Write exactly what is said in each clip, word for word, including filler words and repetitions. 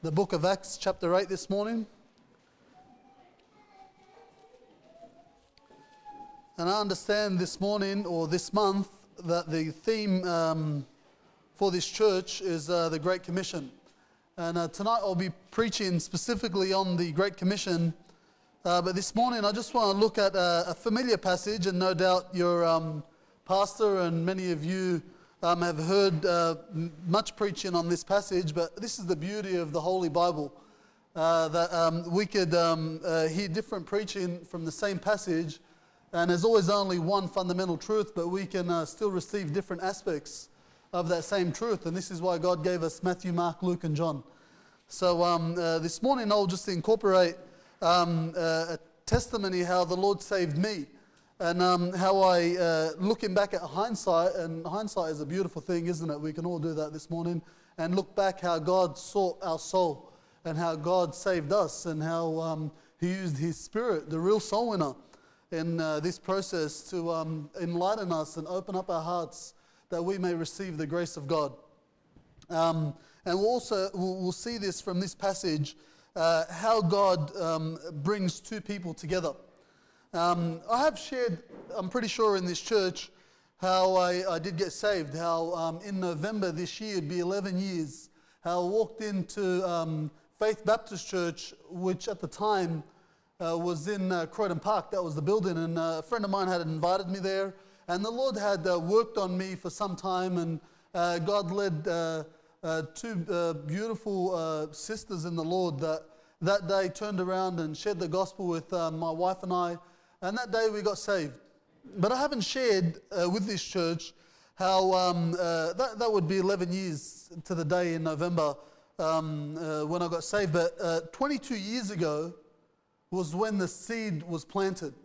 the book of Acts, chapter eight this morning. And I understand this morning or this month that the theme um, for this church is uh, the Great Commission. And uh, tonight I'll be preaching specifically on the Great Commission. Uh, but this morning I just want to look at a, a familiar passage, and no doubt your um, pastor and many of you um, have heard uh, much preaching on this passage. But this is the beauty of the Holy Bible, uh, that um, we could um, uh, hear different preaching from the same passage, and there's always only one fundamental truth, but we can uh, still receive different aspects of that same truth. And this is why God gave us Matthew, Mark, Luke, and John. So um, uh, this morning I'll just incorporate um, uh, a testimony how the Lord saved me, and um, how I, uh, looking back at hindsight, and hindsight is a beautiful thing, isn't it? We can all do that this morning, and look back how God sought our soul, and how God saved us, and how um, He used His Spirit, the real soul winner, in uh, this process to um, enlighten us and open up our hearts that we may receive the grace of God. Um, and we'll also we'll, we'll see this from this passage, uh, how God um, brings two people together. Um, I have shared, I'm pretty sure in this church, how I, I did get saved, how um, in November this year, it'd be eleven years, how I walked into um, Faith Baptist Church, which at the time uh, was in uh, Croydon Park. That was the building, and uh, a friend of mine had invited me there, and the Lord had uh, worked on me for some time, and uh, God led uh, uh, two uh, beautiful uh, sisters in the Lord that that day turned around and shared the gospel with uh, my wife and I. And that day we got saved. But I haven't shared uh, with this church how um, uh, that, that would be eleven years to the day in November um, uh, when I got saved. But uh, twenty-two years ago was when the seed was planted.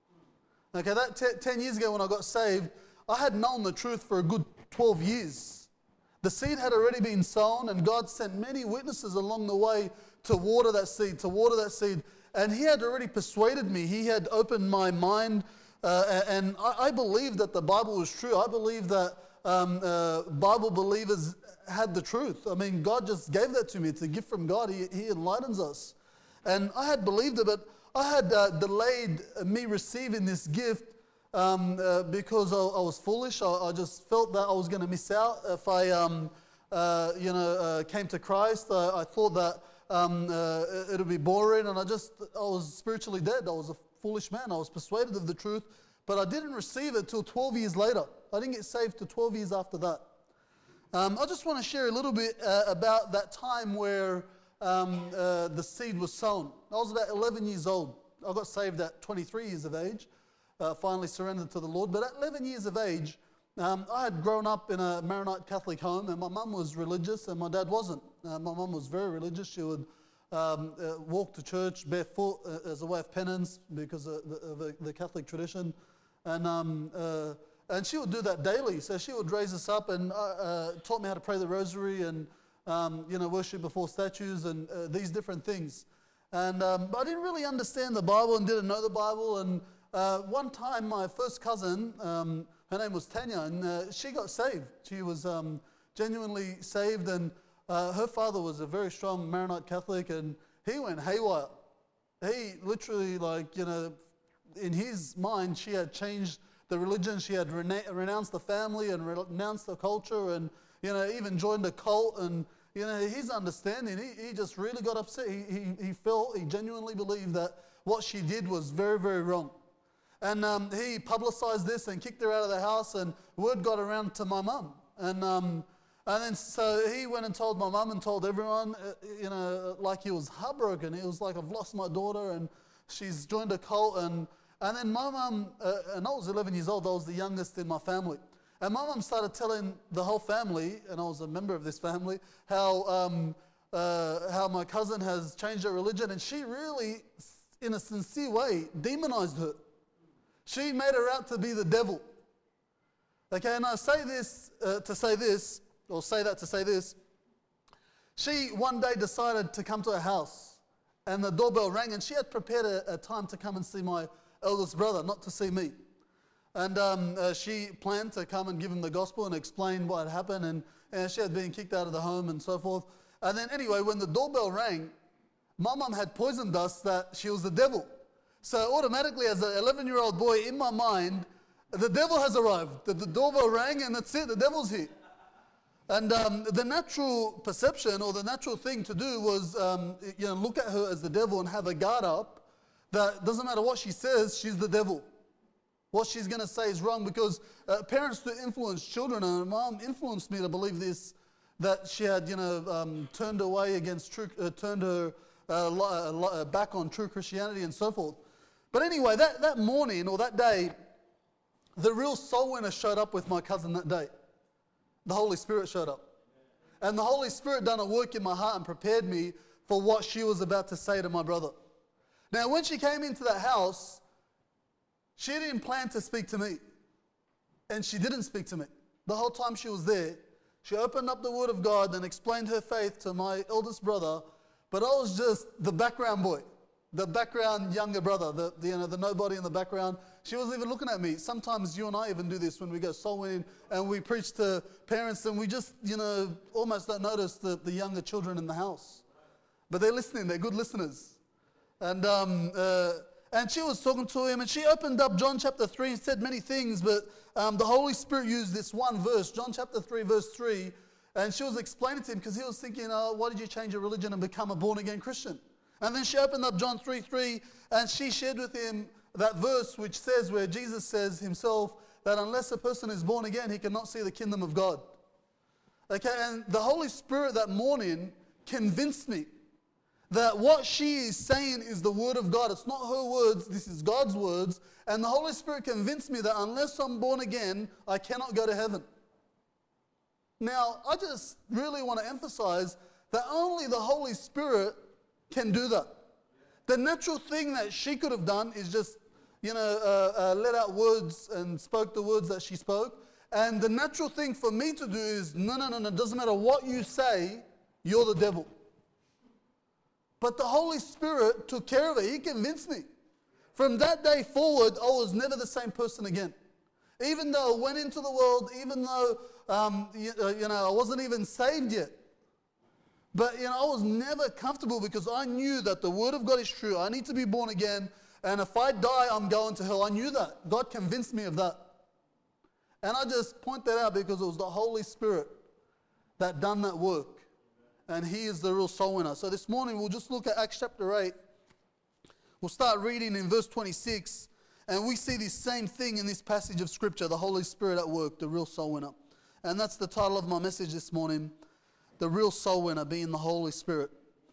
Okay, that t- ten years ago when I got saved, I had known the truth for a good twelve years. The seed had already been sown, and God sent many witnesses along the way to water that seed, to water that seed. And He had already persuaded me. He had opened my mind. Uh, and I, I believed that the Bible was true. I believe that um, uh, Bible believers had the truth. I mean, God just gave that to me. It's a gift from God. He, he enlightens us. And I had believed it, but I had uh, delayed me receiving this gift um, uh, because I, I was foolish. I, I just felt that I was going to miss out if I, um, uh, you know, uh, came to Christ. I, I thought that Um, uh, it would be boring, and I just, I was spiritually dead. I was a foolish man. I was persuaded of the truth, but I didn't receive it till twelve years later. I didn't get saved till twelve years after that. Um, I just want to share a little bit uh, about that time where um, uh, the seed was sown. I was about eleven years old. I got saved at twenty-three years of age, uh, finally surrendered to the Lord. But at eleven years of age, Um, I had grown up in a Maronite Catholic home, and my mum was religious and my dad wasn't. Uh, my mum was very religious. She would um, uh, walk to church barefoot uh, as a way of penance because of the, of the Catholic tradition. And um, uh, and she would do that daily. So she would raise us up and uh, uh, taught me how to pray the rosary and um, you know, worship before statues and uh, these different things. And um, but I didn't really understand the Bible and didn't know the Bible. And uh, one time my first cousin, um, her name was Tanya, and uh, she got saved. She was um, genuinely saved, and uh, her father was a very strong Maronite Catholic, and he went haywire. He literally, like, you know, in his mind, she had changed the religion. She had rena- renounced the family and renounced the culture, and, you know, even joined a cult. And, you know, his understanding, he, he just really got upset. He, he, he felt, he genuinely believed that what she did was very, very wrong. And um, he publicized this and kicked her out of the house, and word got around to my mum. And um, and then so he went and told my mum and told everyone, uh, you know, like he was heartbroken. He was like, I've lost my daughter, and she's joined a cult. And, and then my mum, uh, and I was eleven years old, I was the youngest in my family. And my mum started telling the whole family, and I was a member of this family, how, um, uh, how my cousin has changed her religion. And she really, in a sincere way, demonized her. She made her out to be the devil. Okay, and I say this uh, to say this, or say that to say this. She one day decided to come to her house, and the doorbell rang, and she had prepared a, a time to come and see my eldest brother, not to see me. And um, uh, she planned to come and give him the gospel and explain what had happened, and, and she had been kicked out of the home and so forth. And then anyway, when the doorbell rang, my mum had poisoned us that she was the devil. So automatically, as an eleven-year-old boy, in my mind, the devil has arrived. The, the doorbell rang and that's it, the devil's here. And um, the natural perception or the natural thing to do was um, you know, look at her as the devil and have a guard up that doesn't matter what she says, she's the devil. What she's going to say is wrong, because uh, parents to influence children, and her mom influenced me to believe this, that she had, you know, um, turned away against true, uh, turned her uh, li- uh, back on true Christianity and so forth. But anyway, that, that morning or that day, the real soul winner showed up with my cousin that day. The Holy Spirit showed up. And the Holy Spirit done a work in my heart and prepared me for what she was about to say to my brother. Now, when she came into that house, she didn't plan to speak to me. And she didn't speak to me. The whole time she was there, she opened up the Word of God and explained her faith to my eldest brother, but I was just the background boy, the background younger brother, the, the, you know, the nobody in the background. She wasn't even looking at me. Sometimes you and I even do this when we go soul winning and we preach to parents and we just, you know, almost don't notice the, the younger children in the house. But they're listening, they're good listeners. And um, uh, and she was talking to him, and she opened up John chapter three and said many things, but um, the Holy Spirit used this one verse, John chapter three, verse three, and she was explaining to him because he was thinking, oh, why did you change your religion and become a born-again Christian? And then she opened up John three, three, and she shared with him that verse which says, where Jesus says himself, that unless a person is born again, he cannot see the kingdom of God. Okay, and the Holy Spirit that morning convinced me that what she is saying is the word of God. It's not her words, this is God's words. And the Holy Spirit convinced me that unless I'm born again, I cannot go to heaven. Now, I just really want to emphasize that only the Holy Spirit can do that. The natural thing that she could have done is just, you know, uh, uh, let out words and spoke the words that she spoke. And the natural thing for me to do is, no, no, no, no, it doesn't matter what you say, you're the devil. But the Holy Spirit took care of it. He convinced me. From that day forward, I was never the same person again. Even though I went into the world, even though, um, you, uh, you know, I wasn't even saved yet. But, you know, I was never comfortable because I knew that the Word of God is true. I need to be born again. And if I die, I'm going to hell. I knew that. God convinced me of that. And I just point that out because it was the Holy Spirit that done that work. And He is the real soul winner. So this morning we'll just look at Acts chapter eight. We'll start reading in verse twenty-six. And we see this same thing in this passage of Scripture, the Holy Spirit at work, the real soul winner. And that's the title of my message this morning, the real soul winner being the Holy Spirit.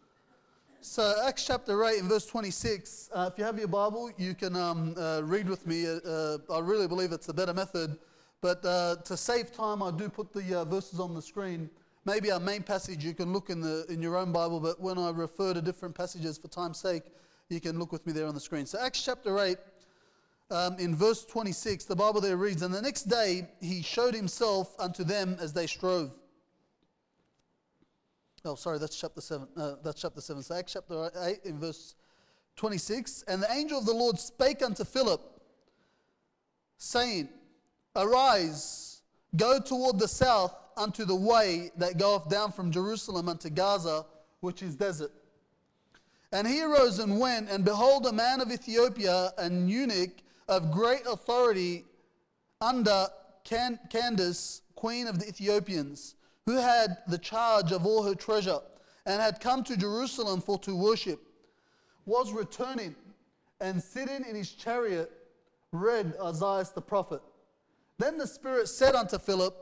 So Acts chapter eight in verse twenty-six, uh, if you have your Bible, you can um, uh, read with me. Uh, I really believe it's a better method. But uh, to save time, I do put the uh, verses on the screen. Maybe our main passage you can look in the in your own Bible, but when I refer to different passages for time's sake, you can look with me there on the screen. So Acts chapter eight, um, in verse twenty-six, the Bible there reads, "And the next day he showed himself unto them as they strove." Oh, sorry, that's chapter seven. Uh, that's chapter seven. So Acts chapter eight in verse twenty-six, "And the angel of the Lord spake unto Philip, saying, Arise, go toward the south, unto the way that goeth down from Jerusalem unto Gaza, which is desert. And he arose and went, and behold, a man of Ethiopia, an eunuch of great authority under Can- Candace, queen of the Ethiopians, who had the charge of all her treasure, and had come to Jerusalem for to worship, was returning, and sitting in his chariot, read Isaiah the prophet. Then the Spirit said unto Philip,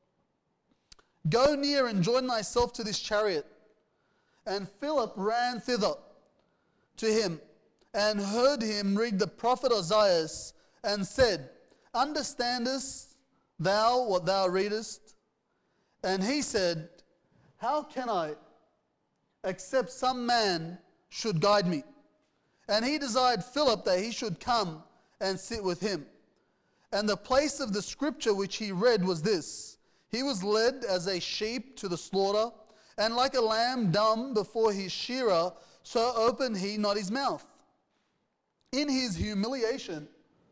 Go near and join thyself to this chariot. And Philip ran thither to him, and heard him read the prophet Isaiah, and said, Understandest thou what thou readest? And he said, How can I, except some man should guide me? And he desired Philip that he should come and sit with him. And the place of the scripture which he read was this: He was led as a sheep to the slaughter, and like a lamb dumb before his shearer, so opened he not his mouth. In his humiliation,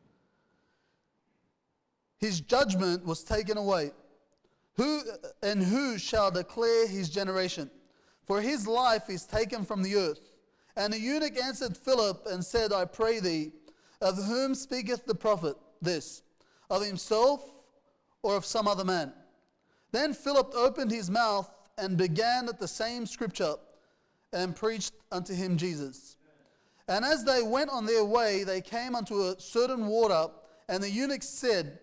his judgment was taken away. Who and who shall declare his generation? for his life is taken from the earth. And the eunuch answered Philip and said, I pray thee, of whom speaketh the prophet this? Of himself or of some other man? Then Philip opened his mouth and began at the same scripture and preached unto him Jesus. And as they went on their way, they came unto a certain water, and the eunuch said,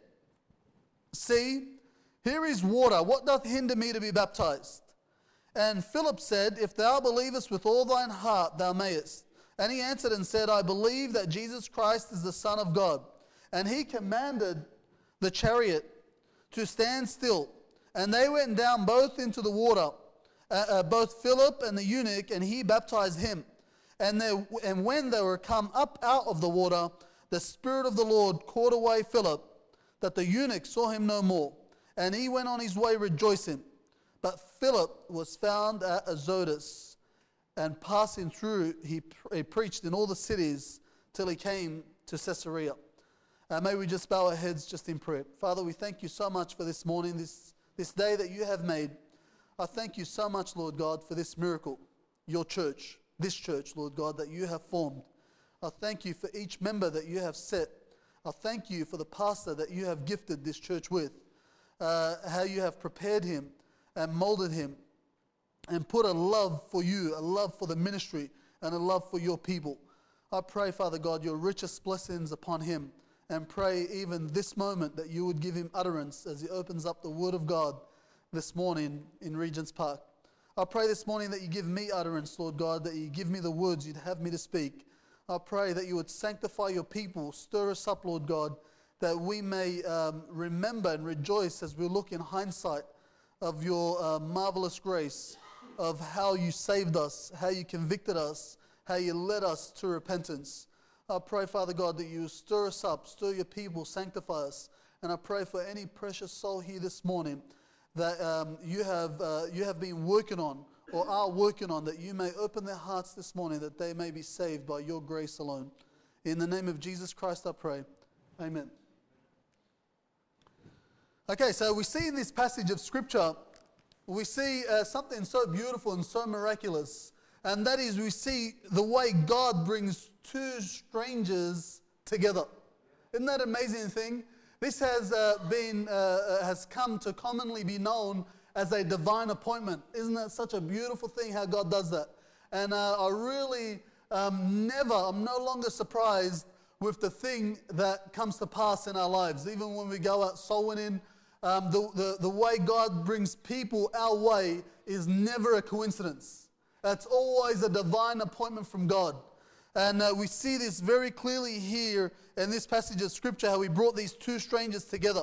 See, here is water. What doth hinder me to be baptized? And Philip said, If thou believest with all thine heart, thou mayest. And he answered and said, I believe that Jesus Christ is the Son of God. And he commanded the chariot to stand still. And they went down both into the water, uh, uh, both Philip and the eunuch, and he baptized him. And, they, and when they were come up out of the water, the Spirit of the Lord caught away Philip, that the eunuch saw him no more. And he went on his way rejoicing. But Philip was found at Azotus, and passing through, he, he preached in all the cities till he came to Caesarea. Uh, may we just bow our heads just in prayer. Father, we thank you so much for this morning, this, this day that you have made. I thank you so much, Lord God, for this miracle, your church, this church, Lord God, that you have formed. I thank you for each member that you have set. I thank you for the pastor that you have gifted this church with, uh, how you have prepared him and molded him and put a love for you, a love for the ministry, and a love for your people. I pray, Father God, your richest blessings upon him, and pray even this moment that you would give him utterance as he opens up the Word of God this morning in Regent's Park. I pray this morning that you give me utterance, Lord God, that you give me the words you'd have me to speak. I pray that you would sanctify your people, stir us up, Lord God, that we may um, remember and rejoice as we look in hindsight of your uh, marvelous grace, of how you saved us, how you convicted us, how you led us to repentance. I pray, Father God, that you stir us up, stir your people, sanctify us. And I pray for any precious soul here this morning that um, you have uh, you have been working on or are working on, that you may open their hearts this morning, that they may be saved by your grace alone. In the name of Jesus Christ I pray. Amen. Okay, so we see in this passage of Scripture, we see uh, something so beautiful and so miraculous, and that is we see the way God brings two strangers together. Isn't that an amazing thing? This has uh, been uh, has come to commonly be known as a divine appointment. Isn't that such a beautiful thing how God does that? And uh, I really um, never, I'm no longer surprised with the thing that comes to pass in our lives. Even when we go out soul winning, um, the, the, the way God brings people our way is never a coincidence. It's always a divine appointment from God. And uh, we see this very clearly here in this passage of Scripture, how he brought these two strangers together.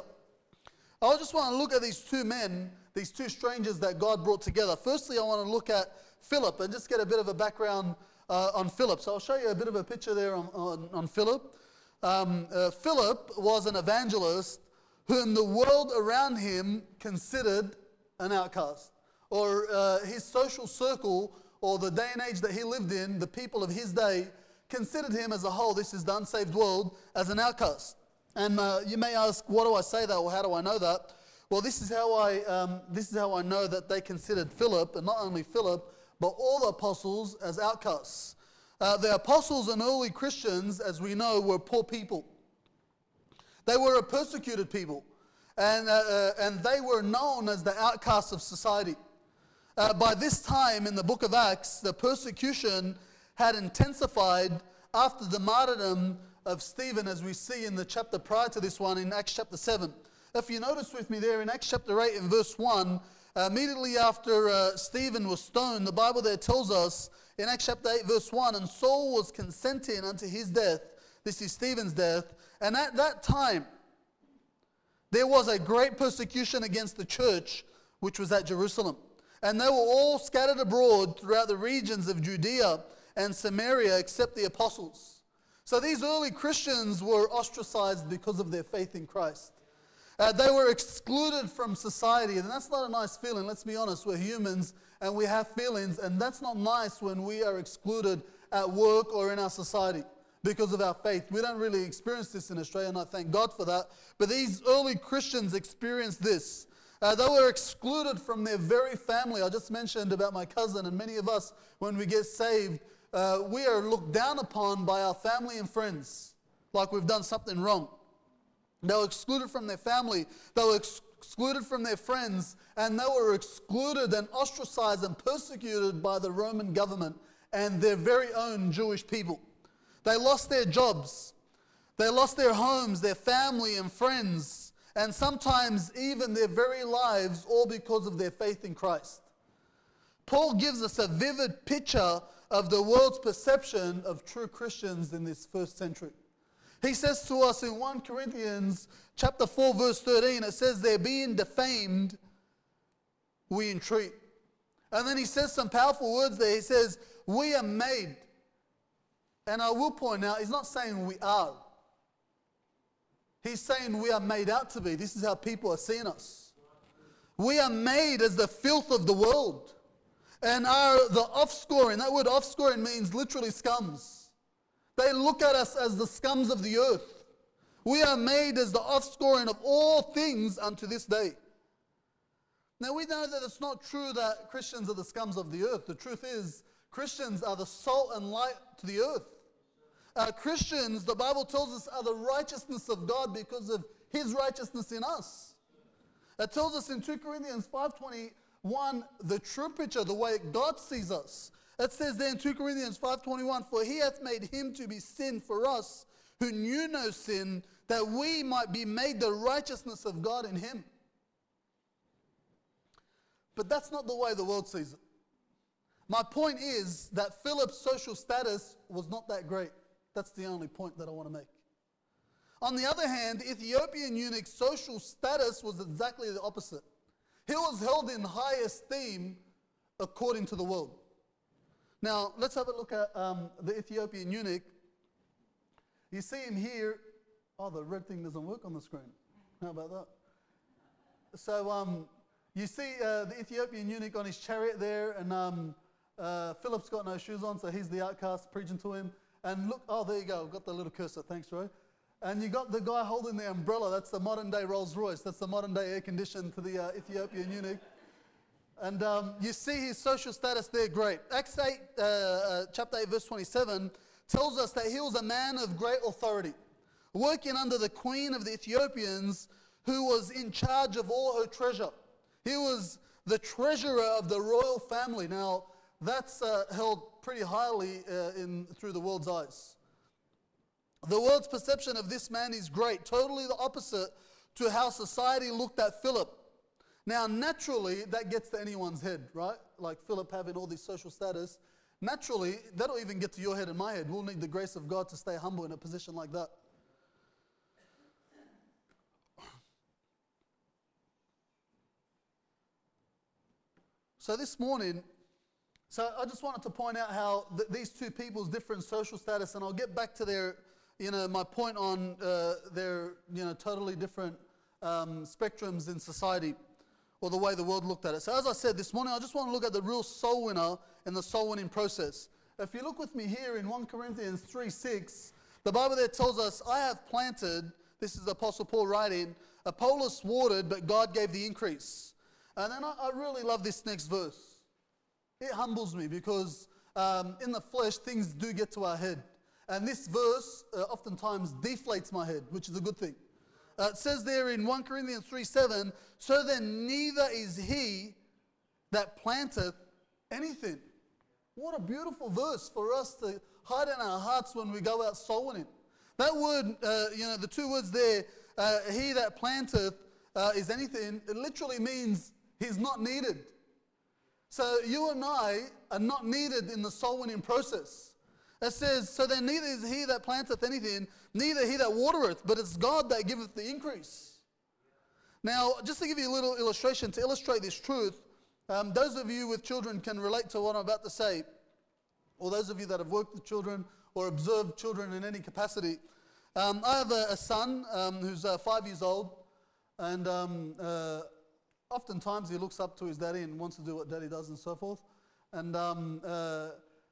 I just want to look at these two men, these two strangers that God brought together. Firstly, I want to look at Philip and just get a bit of a background uh, on Philip. So I'll show you a bit of a picture there on, on, on Philip. Um, uh, Philip was an evangelist whom the world around him considered an outcast. Or uh, his social circle, or the day and age that he lived in, the people of his day, considered him as a whole, this is the unsaved world, as an outcast. And uh, you may ask, what do I say that, or how do I know that? Well, this is how I um, this is how I know that they considered Philip, and not only Philip, but all the apostles as outcasts. Uh, the apostles and early Christians, as we know, were poor people. They were a persecuted people, and uh, uh, and they were known as the outcasts of society. Uh, by this time in the book of Acts, the persecution had intensified after the martyrdom of Stephen, as we see in the chapter prior to this one, in Acts chapter seven. If you notice with me there in Acts chapter eight in verse one, uh, immediately after uh, Stephen was stoned, the Bible there tells us in Acts chapter eight verse one, and Saul was consenting unto his death. This is Stephen's death. And at that time, there was a great persecution against the church, which was at Jerusalem. And they were all scattered abroad throughout the regions of Judea and Samaria, except the apostles. So these early Christians were ostracized because of their faith in Christ. Uh, they were excluded from society, and that's not a nice feeling. Let's be honest, we're humans and we have feelings, and that's not nice when we are excluded at work or in our society because of our faith. We don't really experience this in Australia, and I thank God for that. But these early Christians experienced this. Uh, they were excluded from their very family. I just mentioned about my cousin, and many of us, when we get saved, uh, we are looked down upon by our family and friends, like we've done something wrong. They were excluded from their family. They were ex- excluded from their friends, and they were excluded and ostracized and persecuted by the Roman government and their very own Jewish people. They lost their jobs. They lost their homes, their family and friends, and sometimes even their very lives, all because of their faith in Christ. Paul gives us a vivid picture of the world's perception of true Christians in this first century. He says to us in First Corinthians chapter four, verse thirteen, it says, they're being defamed, we entreat. And then he says some powerful words there. He says, we are made. And I will point out, he's not saying we are. He's saying we are made out to be. This is how people are seeing us. We are made as the filth of the world. And are the offscoring. That word offscoring means literally scums. They look at us as the scums of the earth. We are made as the offscoring of all things unto this day. Now we know that it's not true that Christians are the scums of the earth. The truth is, Christians are the salt and light to the earth. Uh, Christians, the Bible tells us, are the righteousness of God because of His righteousness in us. It tells us in Second Corinthians five twenty-one the true picture, the way God sees us. It says there in Second Corinthians five twenty-one, for He hath made Him to be sin for us, who knew no sin, that we might be made the righteousness of God in Him. But that's not the way the world sees it. My point is that Philip's social status was not that great. That's the only point that I want to make. On the other hand, the Ethiopian eunuch's social status was exactly the opposite. He was held in high esteem according to the world. Now, let's have a look at um, the Ethiopian eunuch. You see him here. Oh, the red thing doesn't work on the screen. How about that? So, um, you see uh, the Ethiopian eunuch on his chariot there, and um, uh, Philip's got no shoes on, so he's the outcast preaching to him. And look, oh, there you go. I've got the little cursor. Thanks, Roy. And you got the guy holding the umbrella. That's the modern day Rolls Royce. That's the modern day air condition to the uh, Ethiopian eunuch. And um, you see his social status there, great. Acts eight, uh, uh, chapter eight, verse twenty-seven tells us that he was a man of great authority, working under the queen of the Ethiopians, who was in charge of all her treasure. He was the treasurer of the royal family. Now, that's uh, held pretty highly uh, in through the world's eyes. The world's perception of this man is great, totally the opposite to how society looked at Philip. Now, naturally, that gets to anyone's head, right? Like Philip having all this social status. Naturally, that'll even get to your head and my head. We'll need the grace of God to stay humble in a position like that. So this morning, so I just wanted to point out how th- these two people's different social status, and I'll get back to their, you know, my point on uh, their, you know, totally different um, spectrums in society, or the way the world looked at it. So as I said this morning, I just want to look at the real soul winner in the soul winning process. If you look with me here in First Corinthians three six, the Bible there tells us, I have planted, this is the Apostle Paul writing, Apollos watered, but God gave the increase. And then I, I really love this next verse. It humbles me because um, in the flesh, things do get to our head. And this verse uh, oftentimes deflates my head, which is a good thing. Uh, it says there in First Corinthians three seven, so then neither is he that planteth anything. What a beautiful verse for us to hide in our hearts when we go out soul winning. That word, uh, you know, the two words there, uh, he that planteth uh, is anything, it literally means he's not needed. So you and I are not needed in the soul winning process. It says, so then neither is he that planteth anything, neither he that watereth, but it's God that giveth the increase. Now, just to give you a little illustration to illustrate this truth, um, those of you with children can relate to what I'm about to say, or those of you that have worked with children or observed children in any capacity. Um, I have a, a son um, who's uh, five years old, and um, uh, oftentimes he looks up to his daddy and wants to do what daddy does and so forth. And um, uh,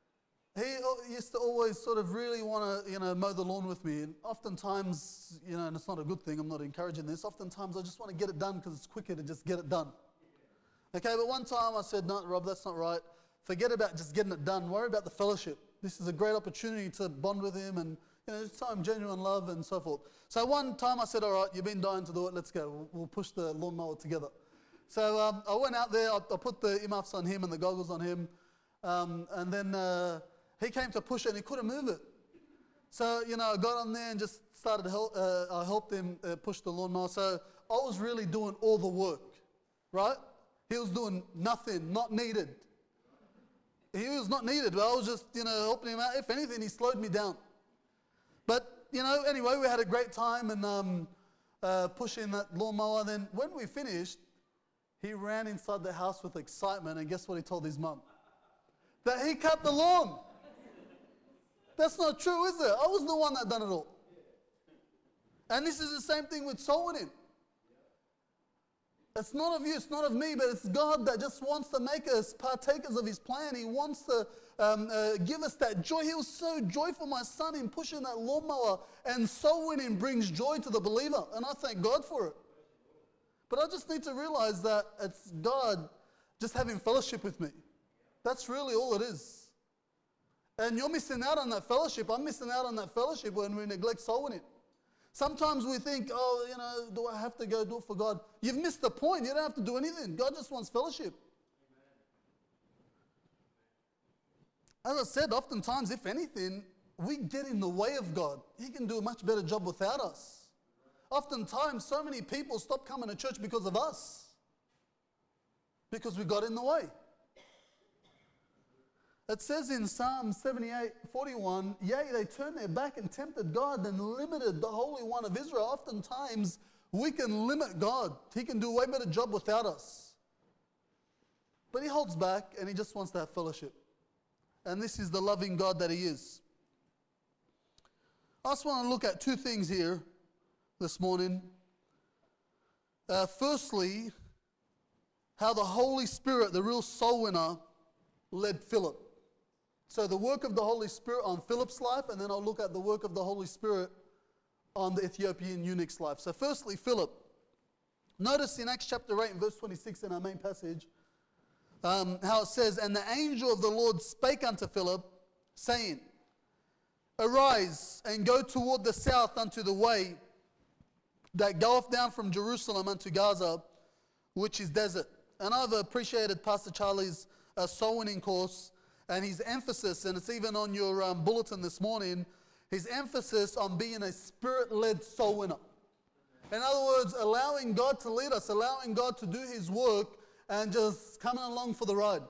he used to always sort of really want to, you know, mow the lawn with me. And oftentimes, you know, and it's not a good thing, I'm not encouraging this, oftentimes I just want to get it done because it's quicker to just get it done. Okay, but one time I said, no, Rob, that's not right. Forget about just getting it done. Worry about the fellowship. This is a great opportunity to bond with him and, you know, show him genuine love and so forth. So one time I said, all right, you've been dying to do it, let's go. We'll, we'll push the lawnmower together. So um, I went out there, I, I put the earmuffs on him and the goggles on him, um, and then uh, he came to push it and he couldn't move it. So, you know, I got on there and just started to help, uh, I helped him uh, push the lawnmower. So I was really doing all the work, right? He was doing nothing, not needed. He was not needed, but I was just, you know, helping him out. If anything, he slowed me down. But, you know, anyway, we had a great time and um, uh, pushing that lawnmower. Then when we finished, he ran inside the house with excitement, and guess what he told his mum? That he cut the lawn. That's not true, is it? I was the one that done it all. And this is the same thing with soul winning. It's not of you, it's not of me, but it's God that just wants to make us partakers of his plan. He wants to um, uh, give us that joy. He was so joyful, my son, in pushing that lawnmower, and soul winning brings joy to the believer, and I thank God for it. But I just need to realize that it's God just having fellowship with me. That's really all it is. And you're missing out on that fellowship. I'm missing out on that fellowship when we neglect soul winning. Sometimes we think, oh, you know, do I have to go do it for God? You've missed the point. You don't have to do anything. God just wants fellowship. As I said, oftentimes, if anything, we get in the way of God. He can do a much better job without us. Oftentimes, so many people stop coming to church because of us. Because we got in the way. It says in Psalm seventy-eight forty-one, yea, they turned their back and tempted God and limited the Holy One of Israel. Oftentimes, we can limit God. He can do a way better job without us. But he holds back and he just wants to have fellowship. And this is the loving God that he is. I just want to look at two things here this morning. Uh, firstly, how the Holy Spirit, the real soul winner, led Philip. So the work of the Holy Spirit on Philip's life, and then I'll look at the work of the Holy Spirit on the Ethiopian eunuch's life. So firstly, Philip. Notice in Acts chapter eight and verse twenty-six in our main passage, um, how it says, and the angel of the Lord spake unto Philip, saying, arise and go toward the south unto the way that goeth down from Jerusalem unto Gaza, which is desert. And I've appreciated Pastor Charlie's uh, soul winning course, and his emphasis, and it's even on your um, bulletin this morning, his emphasis on being a spirit-led soul winner. In other words, allowing God to lead us, allowing God to do his work, and just coming along for the ride.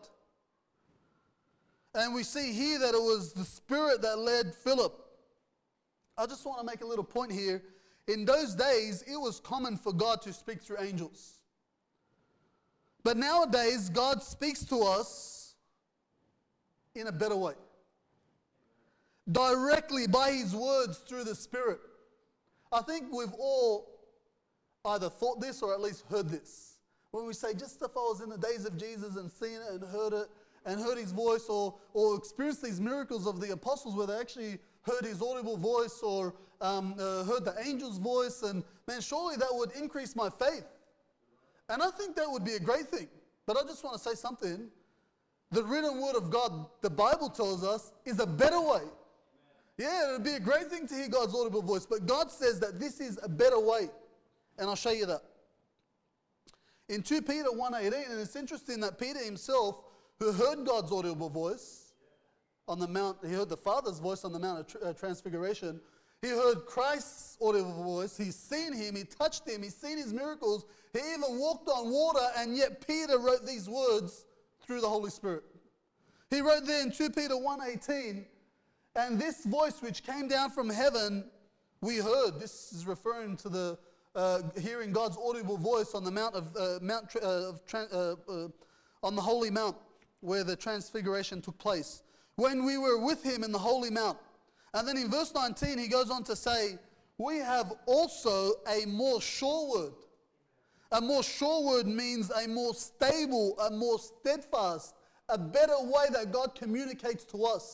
And we see here that it was the Spirit that led Philip. I just want to make a little point here. In those days, it was common for God to speak through angels. But nowadays, God speaks to us in a better way. Directly by his words through the Spirit. I think we've all either thought this or at least heard this. When we say, just if I was in the days of Jesus and seen it and heard it and heard his voice, or, or experienced these miracles of the apostles where they actually heard his audible voice or um, uh, heard the angel's voice, and man, surely that would increase my faith. And I think that would be a great thing. But I just want to say something. The written word of God, the Bible tells us, is a better way. Yeah, it would be a great thing to hear God's audible voice, but God says that this is a better way. And I'll show you that. In Second Peter one eighteen, and it's interesting that Peter himself, who heard God's audible voice on the mount, he heard the Father's voice on the Mount of Tr- uh, Transfiguration, he heard Christ's audible voice, he's seen him, he touched him, he's seen his miracles, he even walked on water, and yet Peter wrote these words through the Holy Spirit. He wrote there in Second Peter one eighteen, and this voice which came down from heaven, we heard. This is referring to the uh, hearing God's audible voice on the Mount of uh, Mount uh, of Tra- uh, uh, on the Holy Mount, where the Transfiguration took place, when we were with him in the Holy Mount. And then in verse nineteen, he goes on to say, we have also a more sure word. A more sure word means a more stable, a more steadfast, a better way that God communicates to us.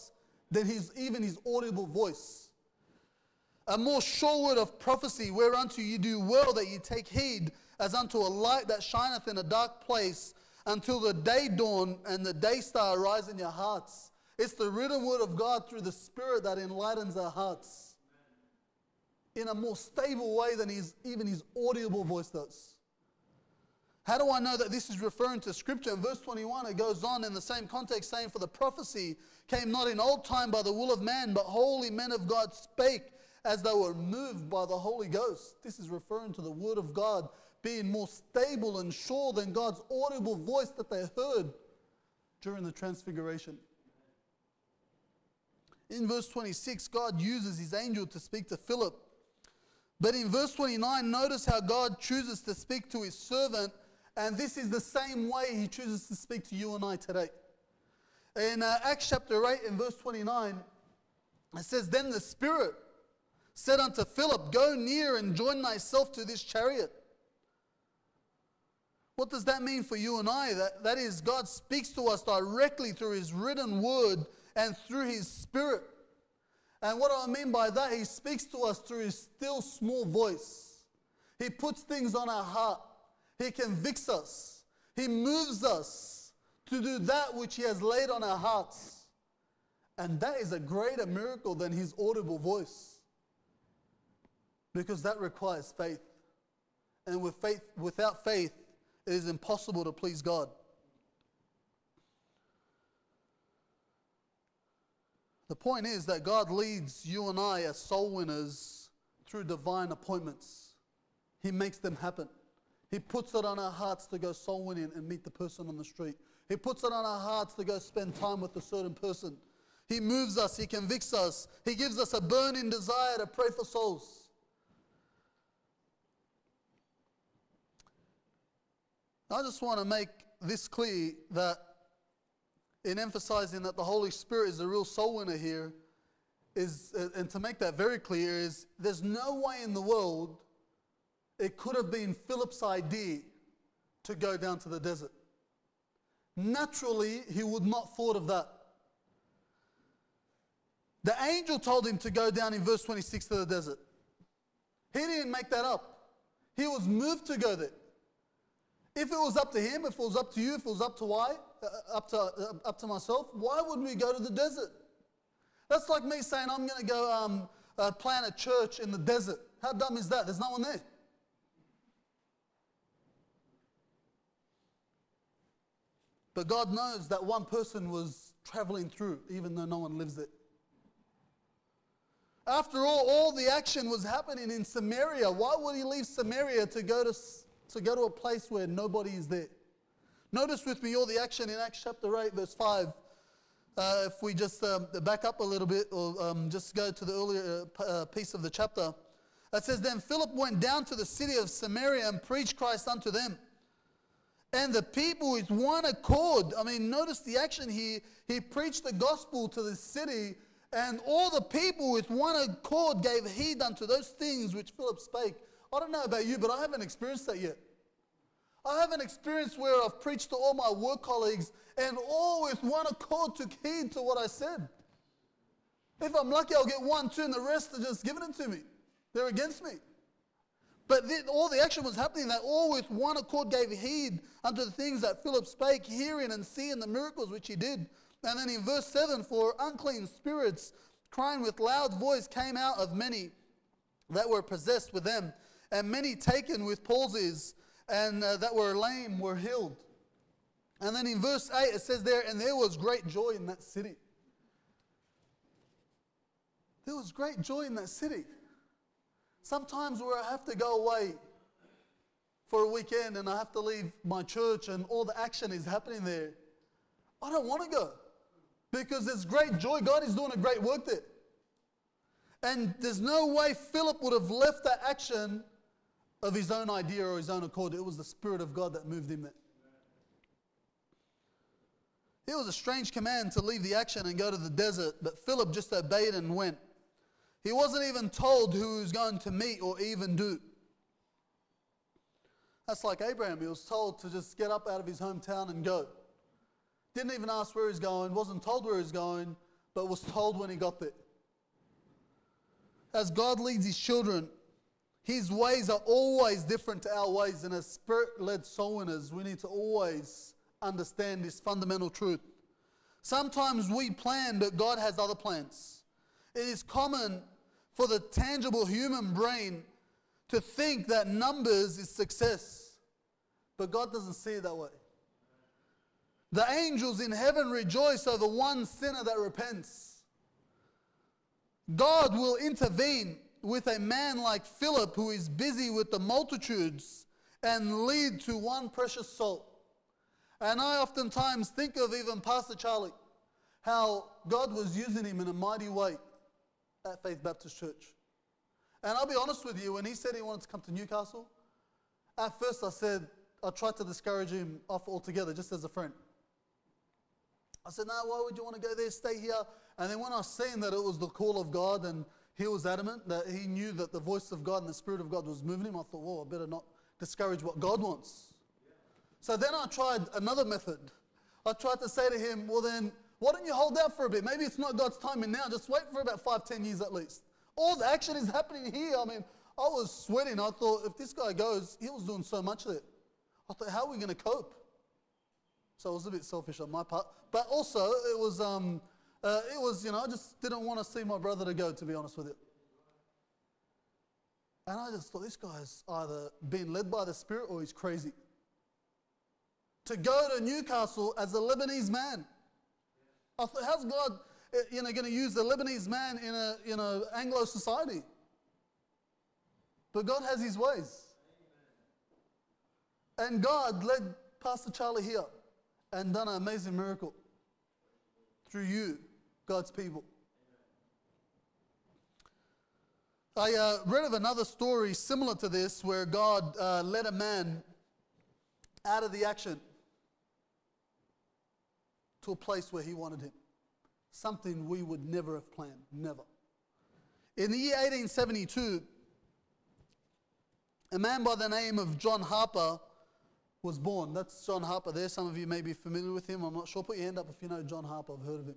than his, even his audible voice. A more sure word of prophecy, whereunto you do well that you take heed, as unto a light that shineth in a dark place, until the day dawn and the day star arise in your hearts. It's the written word of God through the Spirit that enlightens our hearts in a more stable way than his, even his audible voice does. How do I know that this is referring to Scripture? In verse twenty-one, it goes on in the same context, saying, for the prophecy came not in old time by the will of man, but holy men of God spake as they were moved by the Holy Ghost. This is referring to the word of God being more stable and sure than God's audible voice that they heard during the transfiguration. In verse twenty-six, God uses his angel to speak to Philip. But in verse twenty-nine, notice how God chooses to speak to his servant, and this is the same way he chooses to speak to you and I today. In uh, Acts chapter eight, in verse twenty-nine, it says, then the Spirit said unto Philip, go near and join thyself to this chariot. What does that mean for you and I? That, that is, God speaks to us directly through his written word and through his Spirit. And what do I mean by that? He speaks to us through his still small voice. He puts things on our heart. He convicts us. He moves us to do that which he has laid on our hearts. And that is a greater miracle than his audible voice. Because that requires faith. And with faith, without faith, it is impossible to please God. The point is that God leads you and I as soul winners through divine appointments. He makes them happen. He puts it on our hearts to go soul winning and meet the person on the street. He puts it on our hearts to go spend time with a certain person. He moves us. He convicts us. He gives us a burning desire to pray for souls. I just want to make this clear that in emphasizing that the Holy Spirit is a real soul winner here, is, and to make that very clear, is there's no way in the world it could have been Philip's idea to go down to the desert. Naturally, he would not thought of that. The angel told him to go down in verse twenty-six to the desert. He didn't make that up. He was moved to go there. If it was up to him, if it was up to you, if it was up to why, uh, up to uh, up to myself, why wouldn't we go to the desert? That's like me saying I'm going to go um, uh, plant a church in the desert. How dumb is that? There's no one there. But God knows that one person was traveling through, even though no one lives there. After all, all the action was happening in Samaria. Why would he leave Samaria to go to to go to a place where nobody is there? Notice with me all the action in Acts chapter eight, verse five. Uh, if we just um, back up a little bit, or um, just go to the earlier uh, piece of the chapter. It says, then Philip went down to the city of Samaria and preached Christ unto them. And the people with one accord, I mean, notice the action here. He preached the gospel to the city, and all the people with one accord gave heed unto those things which Philip spake. I don't know about you, but I haven't experienced that yet. I haven't experienced where I've preached to all my work colleagues and all with one accord took heed to what I said. If I'm lucky, I'll get one, two, and the rest are just giving it to me. They're against me. But the, all the action was happening that all with one accord gave heed unto the things that Philip spake, hearing and seeing the miracles which he did. And then in verse seven, for unclean spirits, crying with loud voice, came out of many that were possessed with them. And many taken with palsies and uh, that were lame were healed. And then in verse eight it says there, and there was great joy in that city. There was great joy in that city. Sometimes where I have to go away for a weekend and I have to leave my church and all the action is happening there, I don't want to go because there's great joy. God is doing a great work there. And there's no way Philip would have left that action of his own idea or his own accord. It was the Spirit of God that moved him there. It was a strange command to leave the action and go to the desert, but Philip just obeyed and went. He wasn't even told who he was going to meet or even do. That's like Abraham. He was told to just get up out of his hometown and go. Didn't even ask where he's going, wasn't told where he's going, but was told when he got there. As God leads his children, his ways are always different to our ways, and as Spirit-led soul winners, we need to always understand this fundamental truth. Sometimes we plan, but God has other plans. It is common for the tangible human brain to think that numbers is success, but God doesn't see it that way. The angels in heaven rejoice over one sinner that repents. God will intervene with a man like Philip who is busy with the multitudes and lead to one precious soul. And I oftentimes think of even Pastor Charlie, how God was using him in a mighty way at Faith Baptist Church. And I'll be honest with you, when he said he wanted to come to Newcastle, at first I said, I tried to discourage him off altogether, just as a friend. I said, no, why would you want to go there, stay here? And then when I seen that it was the call of God and he was adamant that he knew that the voice of God and the Spirit of God was moving him, I thought, whoa, I better not discourage what God wants. So then I tried another method. I tried to say to him, well then, why don't you hold out for a bit? Maybe it's not God's timing now. Just wait for about five, ten years at least. All the action is happening here. I mean, I was sweating. I thought, if this guy goes, he was doing so much there. I thought, how are we going to cope? So it was a bit selfish on my part. But also, it was, um, uh, it was, you know, I just didn't want to see my brother to go, to be honest with you. And I just thought, this guy's either being led by the Spirit or he's crazy. To go to Newcastle as a Lebanese man. I thought, how's God, you know, going to use a Lebanese man in a, you know, Anglo society? But God has his ways. And God led Pastor Charlie here and done an amazing miracle through you, God's people. I uh, read of another story similar to this where God uh, led a man out of the action to a place where he wanted him. Something we would never have planned, never. In the year eighteen seventy-two, a man by the name of John Harper was born. That's John Harper there. Some of you may be familiar with him. I'm not sure. Put your hand up if you know John Harper. I've heard of him.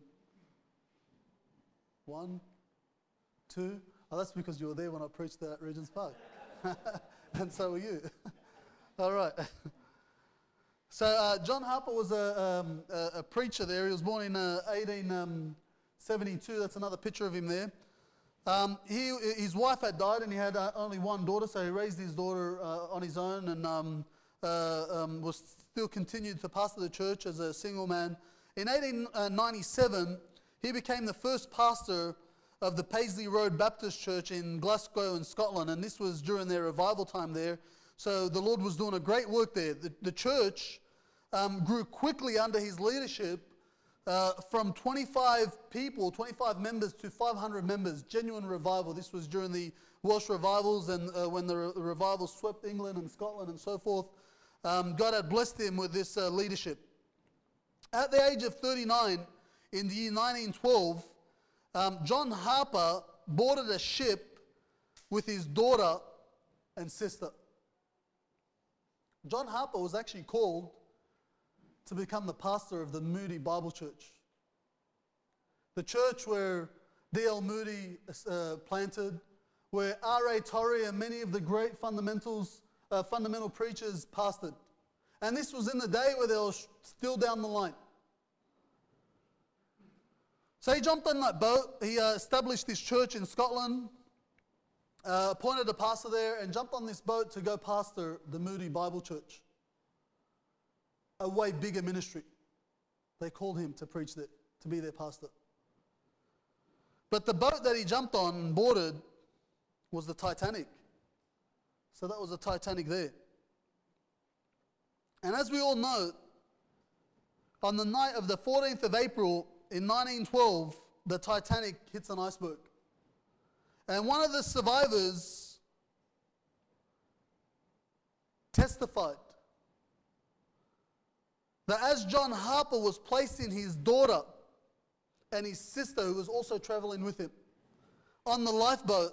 One, two. Oh, that's because you were there when I preached at Regent's Park. And so were you. All right. So uh, John Harper was a, um, a, a preacher there. He was born in uh, eighteen seventy-two. That's another picture of him there. Um, he, his wife had died and he had uh, only one daughter, so he raised his daughter uh, on his own and um, uh, um, was still continued to pastor the church as a single man. In eighteen ninety-seven, he became the first pastor of the Paisley Road Baptist Church in Glasgow in Scotland, and this was during their revival time there. So the Lord was doing a great work there. The, the church um, grew quickly under his leadership uh, from twenty-five people, twenty-five members to five hundred members, genuine revival. This was during the Welsh revivals and uh, when the, re- the revival swept England and Scotland and so forth. Um, God had blessed him with this uh, leadership. At the age of thirty-nine, in the year nineteen twelve, um, John Harper boarded a ship with his daughter and sister. John Harper was actually called to become the pastor of the Moody Bible Church. The church where D L Moody uh, planted, where R A Torrey and many of the great fundamentals, uh, fundamental preachers pastored. And this was in the day where they were still down the line. So he jumped on that boat, he uh, established this church in Scotland, Uh, appointed a pastor there and jumped on this boat to go pastor the Moody Bible Church. A way bigger ministry. They called him to preach there, to be their pastor. But the boat that he jumped on and boarded was the Titanic. So that was the Titanic there. And as we all know, on the night of the fourteenth of April in nineteen twelve, the Titanic hits an iceberg. And one of the survivors testified that as John Harper was placing his daughter and his sister, who was also traveling with him, on the lifeboat,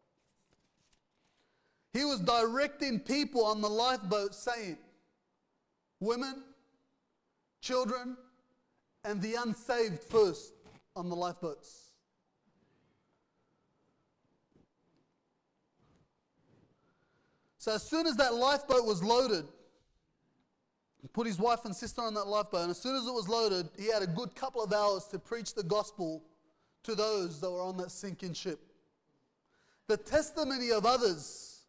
he was directing people on the lifeboat saying, women, children, and the unsaved first. on the lifeboats. So as soon as that lifeboat was loaded, he put his wife and sister on that lifeboat, and as soon as it was loaded, he had a good couple of hours to preach the gospel to those that were on that sinking ship. The testimony of others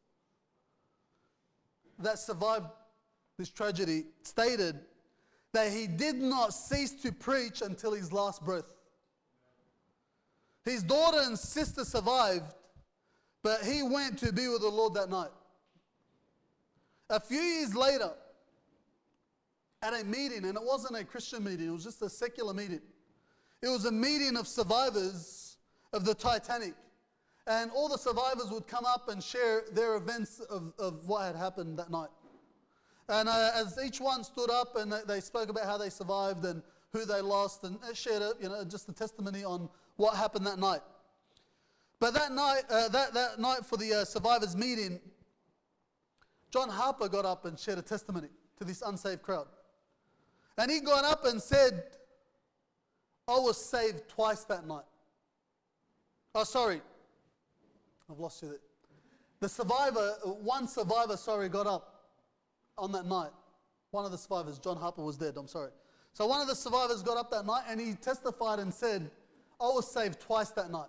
that survived this tragedy stated that he did not cease to preach until his last breath. His daughter and sister survived, but he went to be with the Lord that night. A few years later, at a meeting, and it wasn't a Christian meeting, it was just a secular meeting. It was a meeting of survivors of the Titanic. And all the survivors would come up and share their events of, of what had happened that night. And uh, as each one stood up and they spoke about how they survived and who they lost, and they shared it, you know, just a testimony on what happened that night. But that night, uh, that, that night for the uh, survivors meeting, John Harper got up and shared a testimony to this unsaved crowd. And he got up and said, I was saved twice that night. Oh, sorry. I've lost you there. The survivor, one survivor, sorry, got up on that night. One of the survivors, John Harper, was dead, I'm sorry. So one of the survivors got up that night and he testified and said, I was saved twice that night.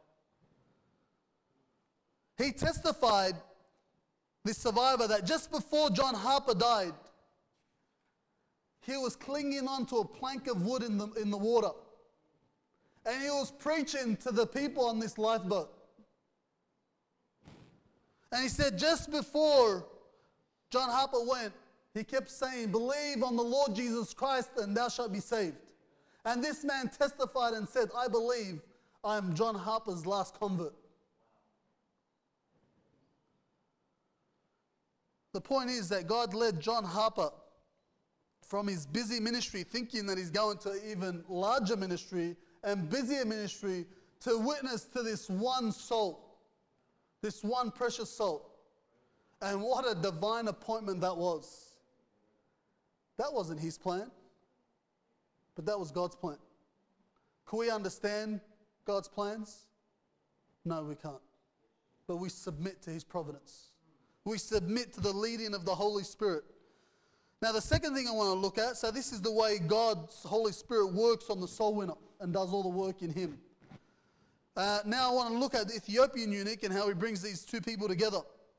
He testified, this survivor, that just before John Harper died, he was clinging onto a plank of wood in the, in the water. And he was preaching to the people on this lifeboat. And he said just before John Harper went, he kept saying, believe on the Lord Jesus Christ and thou shalt be saved. And this man testified and said, I believe I am John Harper's last convert. The point is that God led John Harper from his busy ministry, thinking that he's going to even larger ministry and busier ministry, to witness to this one soul, this one precious soul. And what a divine appointment that was. That wasn't his plan, but that was God's plan. Can we understand God's plans? No, we can't. But we submit to his providence. We submit to the leading of the Holy Spirit. Now, the second thing I want to look at, so this is the way God's Holy Spirit works on the soul winner and does all the work in him. Uh, now I want to look at the Ethiopian eunuch and how he brings these two people together.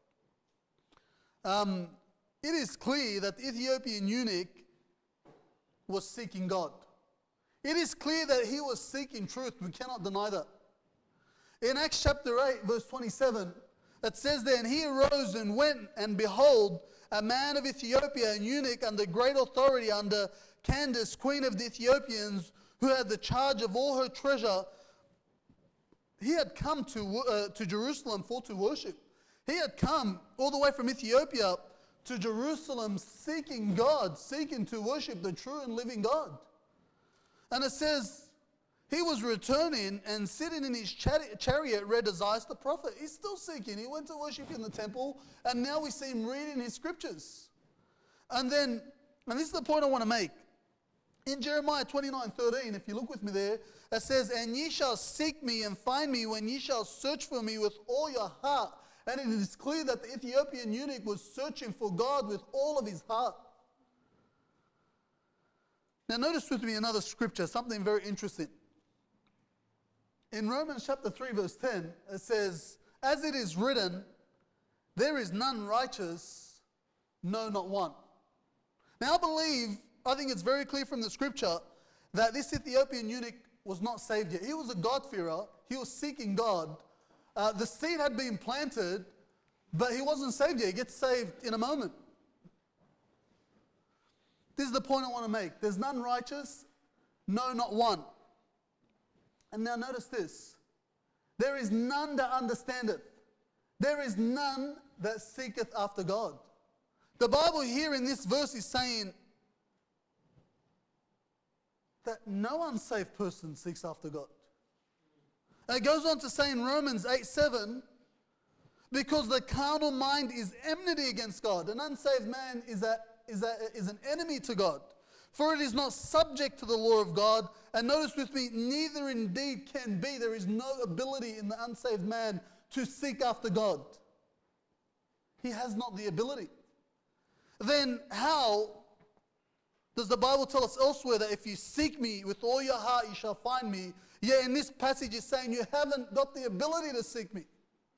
Um, it is clear that the Ethiopian eunuch was seeking God. It is clear that he was seeking truth. We cannot deny that. In Acts chapter eight, verse twenty-seven, it says there, and he arose and went, and behold, a man of Ethiopia, an eunuch under great authority under Candace, queen of the Ethiopians, who had the charge of all her treasure, he had come to, uh, to Jerusalem for to worship. He had come all the way from Ethiopia to Jerusalem seeking God, seeking to worship the true and living God. And it says, he was returning and sitting in his chariot read Isaiah the prophet. He's still seeking. He went to worship in the temple, and now we see him reading his scriptures. And then, and this is the point I want to make. In Jeremiah twenty-nine thirteen, if you look with me there, it says, and ye shall seek me and find me when ye shall search for me with all your heart. And it is clear that the Ethiopian eunuch was searching for God with all of his heart. Now notice with me another scripture, something very interesting. In Romans chapter three verse ten, it says, as it is written, there is none righteous, no, not one. Now I believe, I think it's very clear from the scripture that this Ethiopian eunuch was not saved yet. He was a God-fearer. He was seeking God. Uh, the seed had been planted, but he wasn't saved yet. He gets saved in a moment. This is the point I want to make. There's none righteous, no, not one. And now notice this. There is none that understandeth. There is none that seeketh after God. The Bible here in this verse is saying that no unsaved person seeks after God. And it goes on to say in Romans eight seven, because the carnal mind is enmity against God. An unsaved man is, a, is, a, is an enemy to God. For it is not subject to the law of God. And notice with me, neither indeed can be. There is no ability in the unsaved man to seek after God. He has not the ability. Then how does the Bible tell us elsewhere that if you seek me with all your heart, you shall find me? Yet in this passage it's saying you haven't got the ability to seek me.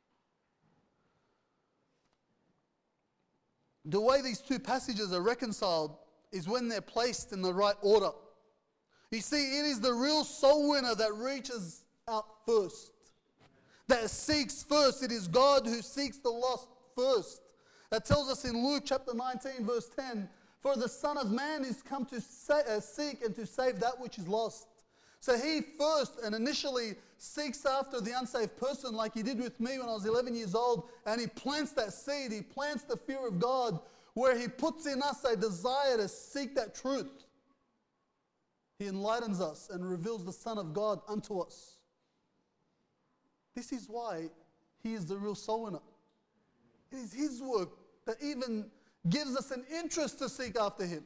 The way these two passages are reconciled is when they're placed in the right order. You see, it is the real soul winner that reaches out first, that seeks first. It is God who seeks the lost first. That tells us in Luke chapter nineteen, verse ten, for the Son of Man is come to sa- uh, seek and to save that which is lost. So he first and initially seeks after the unsaved person like he did with me when I was eleven years old, and he plants that seed, he plants the fear of God, where he puts in us a desire to seek that truth. He enlightens us and reveals the Son of God unto us. This is why he is the real soul winner. It is his work that even gives us an interest to seek after him.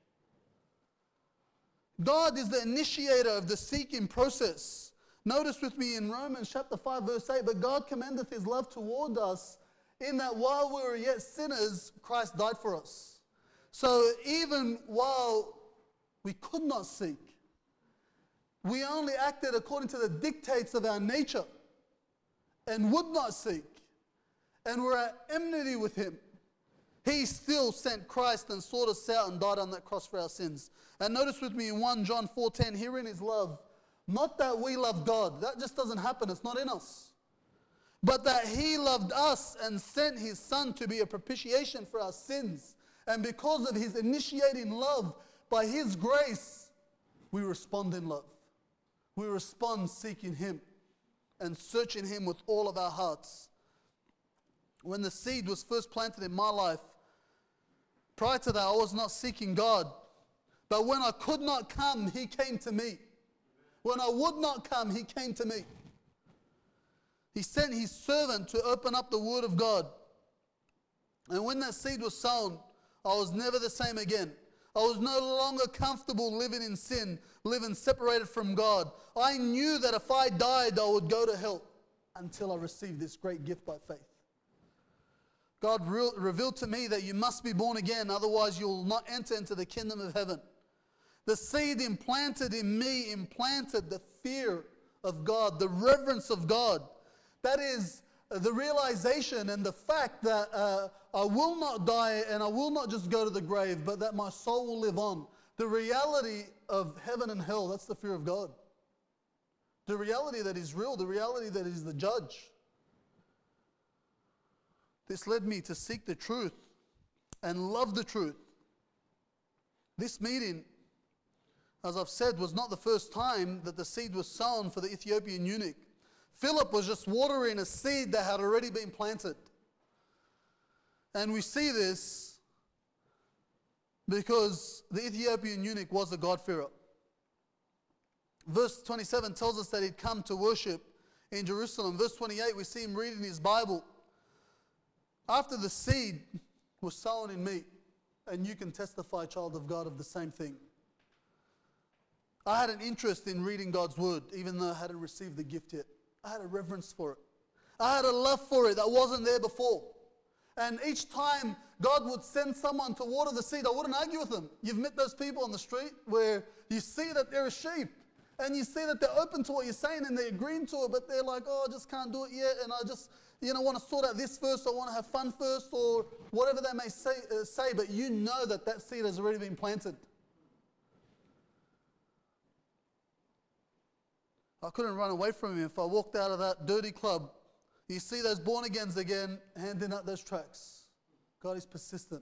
God is the initiator of the seeking process. Notice with me in Romans chapter five verse eight, but God commendeth his love toward us in that while we were yet sinners, Christ died for us. So even while we could not seek, we only acted according to the dictates of our nature and would not seek, and were at enmity with him. He still sent Christ and sought us out and died on that cross for our sins. And notice with me in First John four ten, herein is love. Not that we love God. That just doesn't happen. It's not in us. But that he loved us and sent his Son to be a propitiation for our sins. And because of his initiating love, by his grace, we respond in love. We respond seeking him and searching him with all of our hearts. When the seed was first planted in my life, prior to that, I was not seeking God. But when I could not come, he came to me. When I would not come, he came to me. He sent his servant to open up the word of God. And when that seed was sown, I was never the same again. I was no longer comfortable living in sin, living separated from God. I knew that if I died, I would go to hell until I received this great gift by faith. God re- revealed to me that you must be born again, otherwise you will not enter into the kingdom of heaven. The seed implanted in me implanted the fear of God, the reverence of God. That is the realization and the fact that uh, I will not die and I will not just go to the grave, but that my soul will live on. The reality of heaven and hell, that's the fear of God. The reality that is real, the reality that is the judge. This led me to seek the truth and love the truth. This meeting, as I've said, was not the first time that the seed was sown for the Ethiopian eunuch. Philip was just watering a seed that had already been planted. And we see this because the Ethiopian eunuch was a God-fearer. Verse twenty-seven tells us that he'd come to worship in Jerusalem. Verse twenty-eight, we see him reading his Bible. After the seed was sown in me, and you can testify, child of God, of the same thing. I had an interest in reading God's word, even though I hadn't received the gift yet. I had a reverence for it. I had a love for it that wasn't there before. And each time God would send someone to water the seed, I wouldn't argue with them. You've met those people on the street where you see that they're a sheep, and you see that they're open to what you're saying and they're agreeing to it, but they're like, oh, I just can't do it yet, and I just, you know, want to sort out this first, I want to have fun first, or whatever they may say, uh, say, but you know that that seed has already been planted. I couldn't run away from him if I walked out of that dirty club. You see those born-agains again handing out those tracts. God is persistent.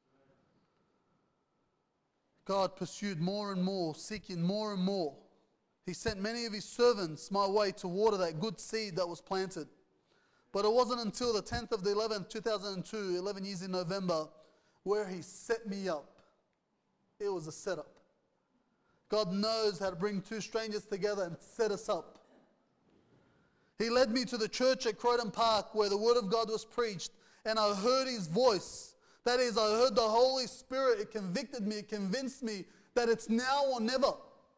God pursued more and more, seeking more and more. He sent many of his servants my way to water that good seed that was planted. But it wasn't until the tenth of the eleventh, two thousand two, eleven years in November, where he set me up. It was a setup. God knows how to bring two strangers together and set us up. He led me to the church at Croydon Park where the word of God was preached, and I heard his voice. That is, I heard the Holy Spirit. It convicted me, it convinced me that it's now or never.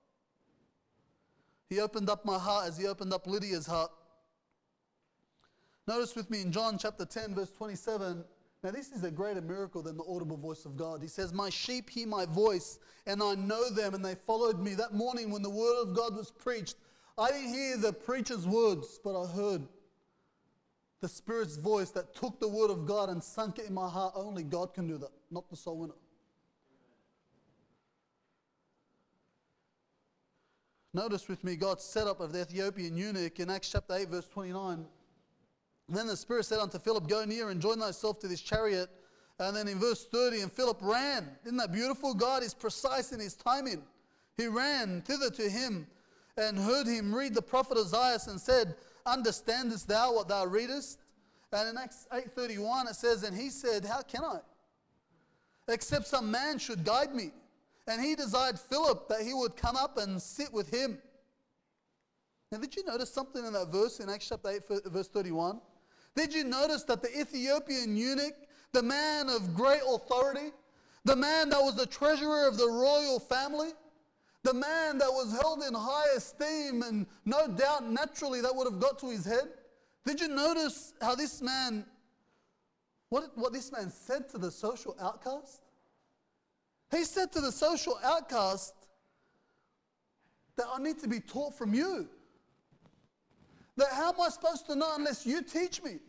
He opened up my heart as he opened up Lydia's heart. Notice with me in John chapter ten, verse twenty-seven. Now this is a greater miracle than the audible voice of God. He says, my sheep hear my voice, and I know them, and they followed me. That morning when the word of God was preached, I didn't hear the preacher's words, but I heard the Spirit's voice that took the word of God and sunk it in my heart. Only God can do that, not the soul winner. Notice with me God's setup of the Ethiopian eunuch in Acts chapter eight, verse twenty-nine. Then the Spirit said unto Philip, go near and join thyself to this chariot. And then in verse thirty, and Philip ran. Isn't that beautiful? God is precise in his timing. He ran thither to him and heard him read the prophet Isaiah and said, understandest thou what thou readest? And in Acts eight thirty-one it says, and he said, how can I? Except some man should guide me. And he desired Philip that he would come up and sit with him. Now did you notice something in that verse in Acts chapter eight, verse thirty-one? Did you notice that the Ethiopian eunuch, the man of great authority, the man that was the treasurer of the royal family, the man that was held in high esteem, and no doubt naturally that would have got to his head, did you notice how this man, what, what this man said to the social outcast? He said to the social outcast that I need to be taught from you. That how am I supposed to know unless you teach me?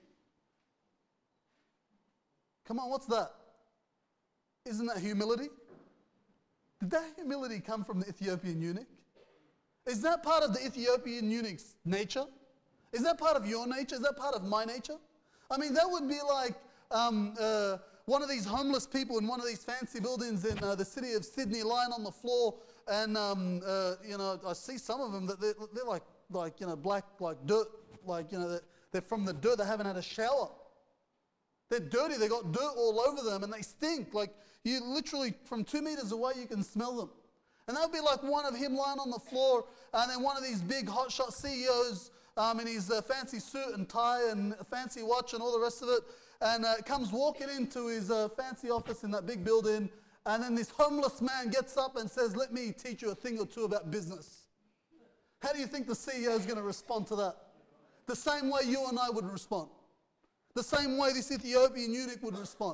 Come on, what's that? Isn't that humility? Did that humility come from the Ethiopian eunuch? Is that part of the Ethiopian eunuch's nature? Is that part of your nature? Is that part of my nature? I mean, that would be like um, uh, one of these homeless people in one of these fancy buildings in uh, the city of Sydney lying on the floor, and um, uh, you know, I see some of them that they're, they're like, like, you know, black, like dirt, like, you know, they're, they're from the dirt, they haven't had a shower. They're dirty, they got dirt all over them, and they stink. Like, you literally, from two meters away, you can smell them. And that would be like one of him lying on the floor, and then one of these big hotshot C E Os um, in his uh, fancy suit and tie and fancy watch and all the rest of it, and uh, comes walking into his uh, fancy office in that big building, and then this homeless man gets up and says, let me teach you a thing or two about business. How do you think the C E O is going to respond to that? The same way you and I would respond. The same way this Ethiopian eunuch would respond.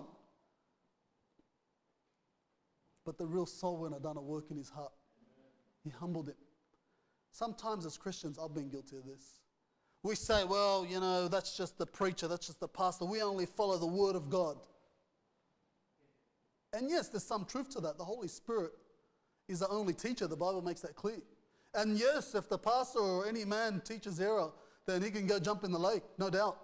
But the real soul winner done a work in his heart. He humbled him. Sometimes as Christians, I've been guilty of this. We say, well, you know, that's just the preacher, that's just the pastor. We only follow the word of God. And yes, there's some truth to that. The Holy Spirit is the only teacher. The Bible makes that clear. And yes, if the pastor or any man teaches error, then he can go jump in the lake, no doubt.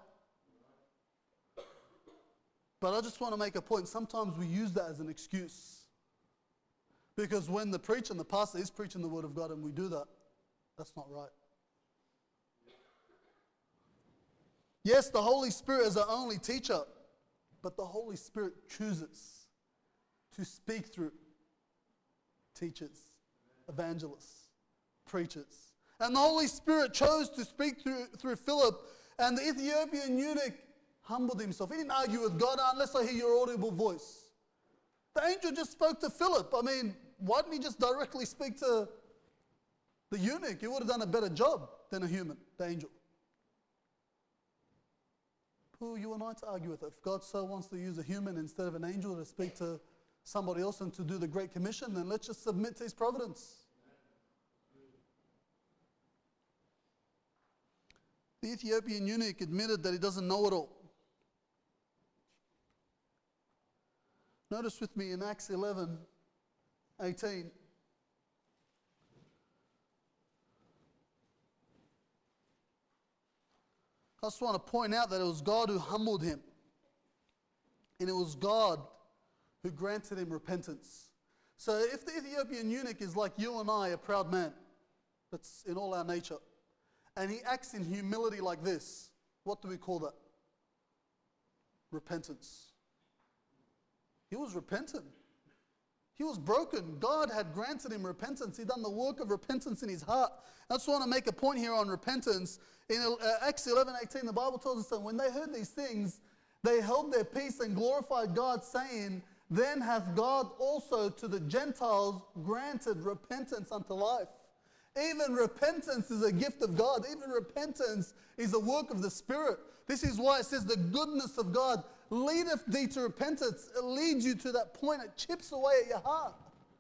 But I just want to make a point. Sometimes we use that as an excuse. Because when the preacher and the pastor is preaching the word of God and we do that, that's not right. Yes, the Holy Spirit is our only teacher, but the Holy Spirit chooses to speak through teachers, evangelists, preachers. And the Holy Spirit chose to speak through, through Philip, and the Ethiopian eunuch humbled himself. He didn't argue with God, unless I hear your audible voice. The angel just spoke to Philip. I mean, why didn't he just directly speak to the eunuch? He would have done a better job than a human, the angel. Who are you and I to argue with? If God so wants to use a human instead of an angel to speak to somebody else and to do the Great Commission, then let's just submit to his providence. The Ethiopian eunuch admitted that he doesn't know it all. Notice with me in Acts eleven, eighteen. I just want to point out that it was God who humbled him. And it was God who granted him repentance. So if the Ethiopian eunuch is like you and I, a proud man, that's in all our nature, and he acts in humility like this, what do we call that? Repentance. He was repentant. He was broken. God had granted him repentance. He'd done the work of repentance in his heart. I just want to make a point here on repentance. In uh, Acts eleven eighteen, the Bible tells us that when they heard these things, they held their peace and glorified God, saying then hath God also to the Gentiles granted repentance unto life. Even repentance is a gift of God. Even repentance is a work of the Spirit. This is why it says the goodness of God leadeth thee to repentance. It leads you to that point. It chips away at your heart.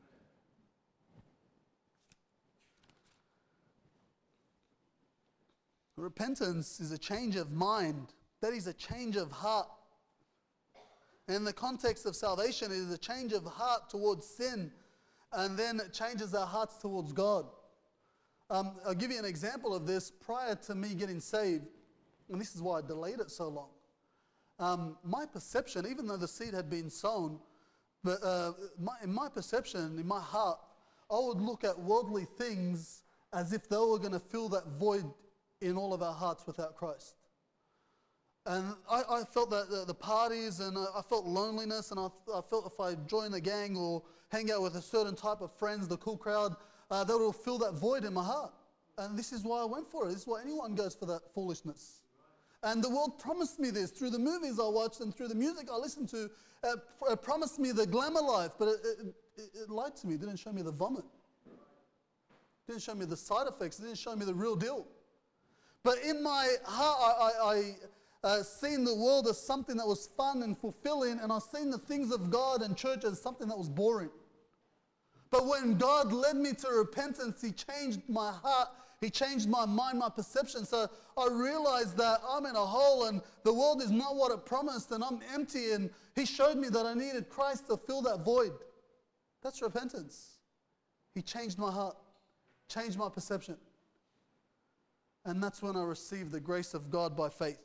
Repentance is a change of mind. That is a change of heart. In the context of salvation, it is a change of heart towards sin, and then it changes our hearts towards God. Um, I'll give you an example of this. Prior to me getting saved, and this is why I delayed it so long, um, my perception, even though the seed had been sown, but uh, my, in my perception, in my heart, I would look at worldly things as if they were going to fill that void in all of our hearts without Christ. And I, I felt that the, the parties, and I, I felt loneliness, and I, I felt if I joined a gang or hang out with a certain type of friends, the cool crowd, uh, that will fill that void in my heart. And this is why I went for it. This is why anyone goes for that foolishness. And the world promised me this through the movies I watched and through the music I listened to. It, it promised me the glamour life, but it, it, it, it lied to me. It didn't show me the vomit. It didn't show me the side effects. It didn't show me the real deal. But in my heart, I... I, I Uh, seen the world as something that was fun and fulfilling, and I've seen the things of God and church as something that was boring. But when God led me to repentance, He changed my heart, He changed my mind, my perception. So I realized that I'm in a hole and the world is not what it promised, and I'm empty, and He showed me that I needed Christ to fill that void. That's repentance. He changed my heart, changed my perception. And that's when I received the grace of God by faith.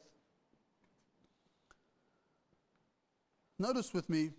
Notice with me,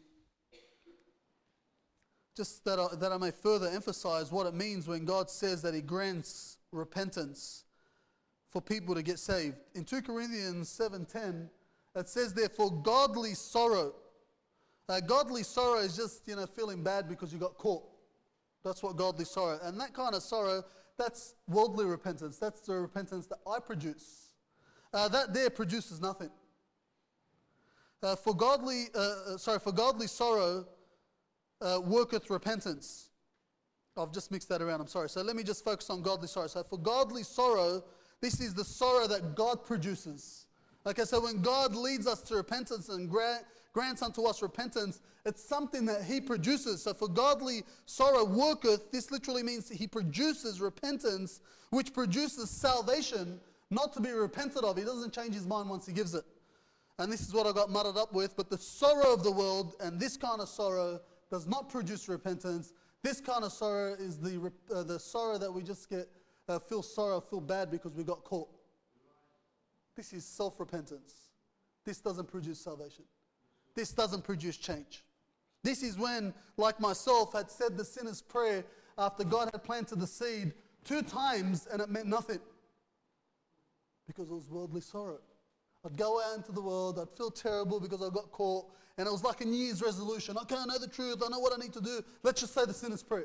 just that I, that I may further emphasize what it means when God says that He grants repentance for people to get saved. In two Corinthians seven ten, it says there, for godly sorrow. Uh, godly sorrow is just, you know, feeling bad because you got caught. That's what godly sorrow. And that kind of sorrow, that's worldly repentance. That's the repentance that I produce. Uh, that there produces nothing. Uh, for godly, uh, sorry, for godly sorrow uh, worketh repentance. I've just mixed that around. I'm sorry. So let me just focus on godly sorrow. So for godly sorrow, this is the sorrow that God produces. Okay, so when God leads us to repentance and grant, grants unto us repentance, it's something that He produces. So for godly sorrow worketh, this literally means He produces repentance, which produces salvation, not to be repented of. He doesn't change His mind once He gives it. And this is what I got muddled up with. But the sorrow of the world and this kind of sorrow does not produce repentance. This kind of sorrow is the uh, the sorrow that we just get, uh, feel sorrow, feel bad because we got caught. This is self-repentance. This doesn't produce salvation. This doesn't produce change. This is when, like myself, had said the sinner's prayer after God had planted the seed two times and it meant nothing. Because it was worldly sorrow. I'd go out into the world, I'd feel terrible because I got caught, and it was like a New Year's resolution. Okay, I know the truth, I know what I need to do. Let's just say the sinner's prayer.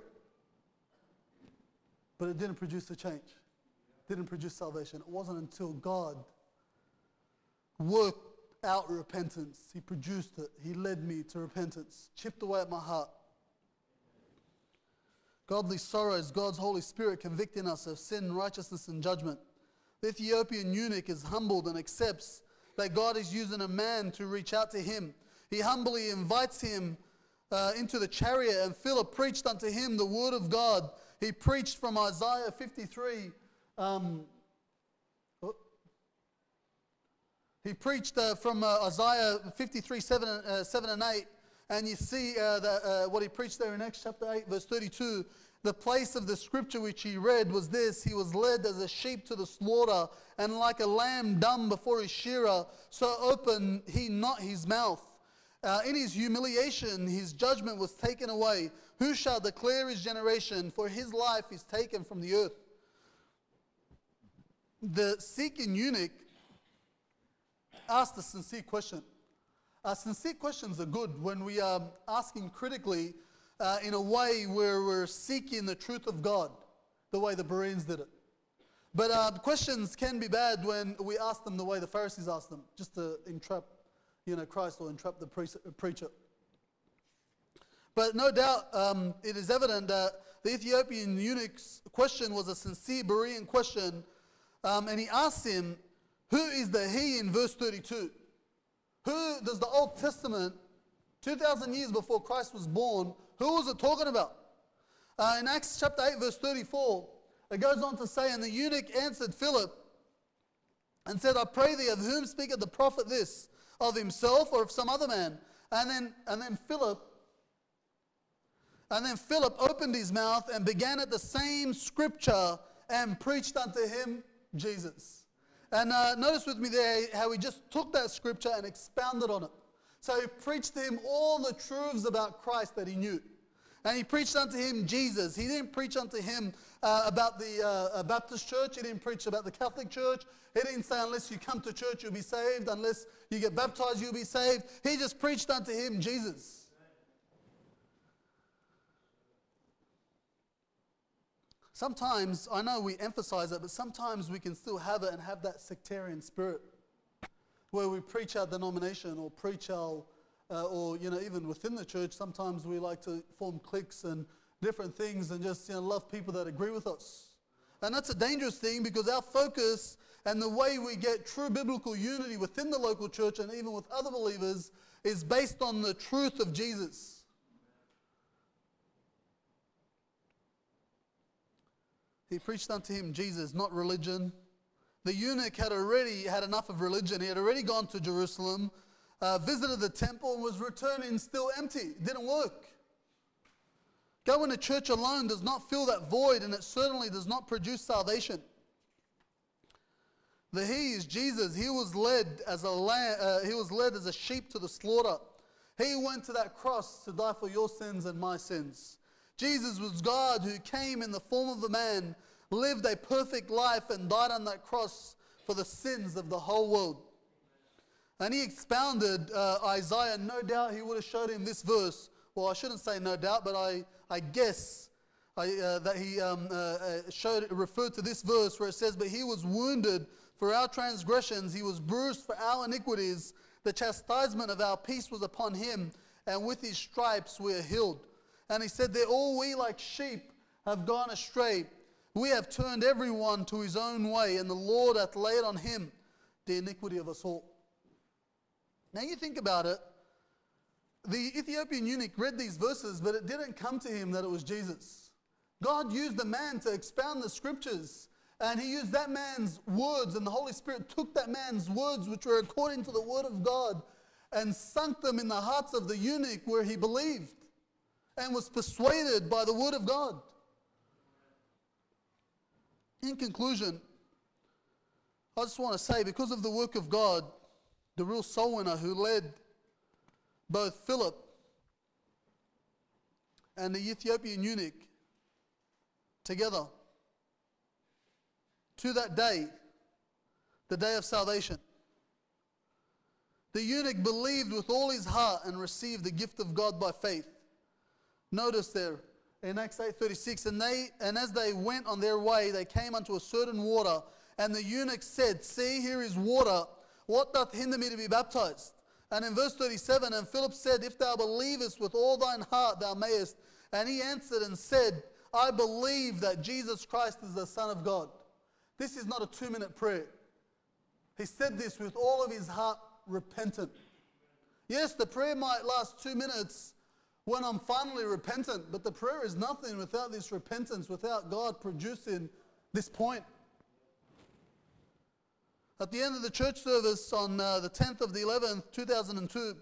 But it didn't produce the change. It didn't produce salvation. It wasn't until God worked out repentance. He produced it. He led me to repentance, chipped away at my heart. Godly sorrow is God's Holy Spirit convicting us of sin, righteousness, and judgment. The Ethiopian eunuch is humbled and accepts that God is using a man to reach out to him. He humbly invites him uh, into the chariot, and Philip preached unto him the word of God. He preached from Isaiah fifty-three. Um, oh. He preached uh, from uh, Isaiah fifty-three, seven, uh, seven and eight. And you see uh, the, uh, what he preached there in Acts chapter eight, verse thirty-two. The place of the scripture which he read was this: He was led as a sheep to the slaughter, and like a lamb dumb before his shearer, so opened he not his mouth. Uh, in his humiliation, his judgment was taken away. Who shall declare his generation? For his life is taken from the earth. The seeking eunuch asked a sincere question. Uh, sincere questions are good when we are asking critically uh, in a way where we're seeking the truth of God, the way the Bereans did it. But uh, questions can be bad when we ask them the way the Pharisees asked them, just to entrap, you know, Christ or entrap the pre- preacher. But no doubt um, it is evident that the Ethiopian eunuch's question was a sincere Berean question. Um, and he asked him, who is the he in verse thirty-two? Who does the Old Testament, two thousand years before Christ was born, who was it talking about? Uh, in Acts chapter eight, verse thirty-four, it goes on to say, and the eunuch answered Philip and said, I pray thee, of whom speaketh the prophet this? Of himself or of some other man? And then, and then Philip, and then Philip opened his mouth and began at the same scripture and preached unto him Jesus. And uh, notice with me there how he just took that scripture and expounded on it. So he preached to him all the truths about Christ that he knew. And he preached unto him Jesus. He didn't preach unto him uh, about the uh, Baptist church. He didn't preach about the Catholic church. He didn't say unless you come to church you'll be saved. Unless you get baptized you'll be saved. He just preached unto him Jesus. Sometimes, I know we emphasize it, but sometimes we can still have it and have that sectarian spirit where we preach our denomination or preach our Uh, or, you know, even within the church, sometimes we like to form cliques and different things and just, you know, love people that agree with us. And that's a dangerous thing because our focus and the way we get true biblical unity within the local church and even with other believers is based on the truth of Jesus. He preached unto him Jesus, not religion. The eunuch had already had enough of religion. He had already gone to Jerusalem, Uh, visited the temple and was returning still empty. It didn't work. Going to church alone does not fill that void, and it certainly does not produce salvation. The he is Jesus. He was led as a lamb, uh, he was led as a sheep to the slaughter. He went to that cross to die for your sins and my sins. Jesus was God who came in the form of a man, lived a perfect life and died on that cross for the sins of the whole world. And he expounded uh, Isaiah. No doubt he would have showed him this verse. Well, I shouldn't say no doubt, but I, I guess I, uh, that he um, uh, showed referred to this verse where it says, but he was wounded for our transgressions, he was bruised for our iniquities. The chastisement of our peace was upon him, and with his stripes we are healed. And he said that all we like sheep have gone astray. We have turned everyone to his own way, and the Lord hath laid on him the iniquity of us all. Now you think about it, the Ethiopian eunuch read these verses, but it didn't come to him that it was Jesus. God used a man to expound the scriptures, and he used that man's words, and the Holy Spirit took that man's words, which were according to the word of God, and sunk them in the hearts of the eunuch where he believed and was persuaded by the word of God. In conclusion, I just want to say, because of the work of God, the real soul winner who led both Philip and the Ethiopian eunuch together to that day, the day of salvation. The eunuch believed with all his heart and received the gift of God by faith. Notice there in Acts eight thirty-six, and they and as they went on their way, they came unto a certain water, and the eunuch said, see, here is water. What doth hinder me to be baptized? And in verse thirty-seven, and Philip said, if thou believest with all thine heart, thou mayest. And he answered and said, I believe that Jesus Christ is the Son of God. This is not a two-minute prayer. He said this with all of his heart, repentant. Yes, the prayer might last two minutes when I'm finally repentant, but the prayer is nothing without this repentance, without God producing this point. At the end of the church service on uh, the tenth of the eleventh, two thousand two,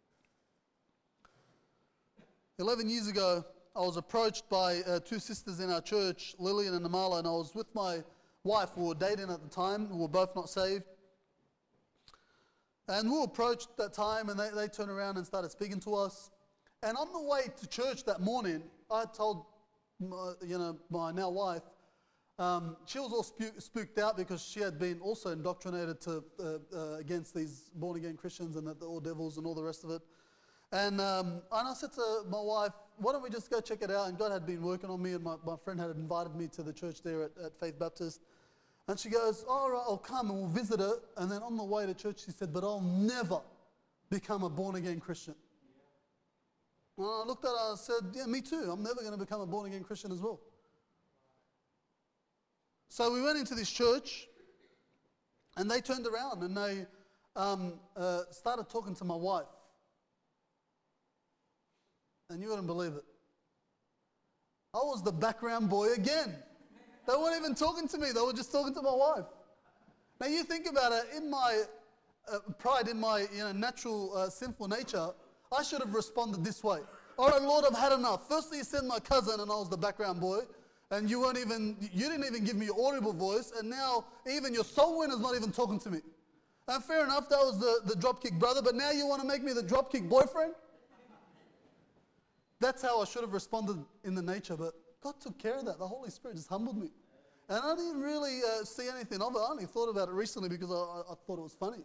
eleven years ago, I was approached by uh, two sisters in our church, Lillian and Amala, and I was with my wife. We were dating at the time. We were both not saved. And we were approached at that time, and they, they turned around and started speaking to us. And on the way to church that morning, I told my, you know, my now wife, Um, she was all spook, spooked out because she had been also indoctrinated to uh, uh, against these born-again Christians and that they're all devils and all the rest of it. And, um, and I said to my wife, why don't we just go check it out? And God had been working on me, and my, my friend had invited me to the church there at, at Faith Baptist. And she goes, oh, all right, I'll come and we'll visit it. And then on the way to church, she said, but I'll never become a born-again Christian. And I looked at her and I said, yeah, me too. I'm never going to become a born-again Christian as well. So we went into this church, and they turned around and they um, uh, started talking to my wife. And you wouldn't believe it. I was the background boy again. They weren't even talking to me. They were just talking to my wife. Now you think about it, in my uh, pride, in my you know, natural uh, sinful nature, I should have responded this way. All right, Lord, I've had enough. Firstly, you sent my cousin and I was the background boy. And you weren't even, you didn't even give me your audible voice. And now even your soul winner's not even talking to me. And fair enough, that was the, the dropkick brother. But now you want to make me the dropkick boyfriend? That's how I should have responded in the nature. But God took care of that. The Holy Spirit just humbled me. And I didn't really uh, see anything of it. I only thought about it recently because I, I, I thought it was funny.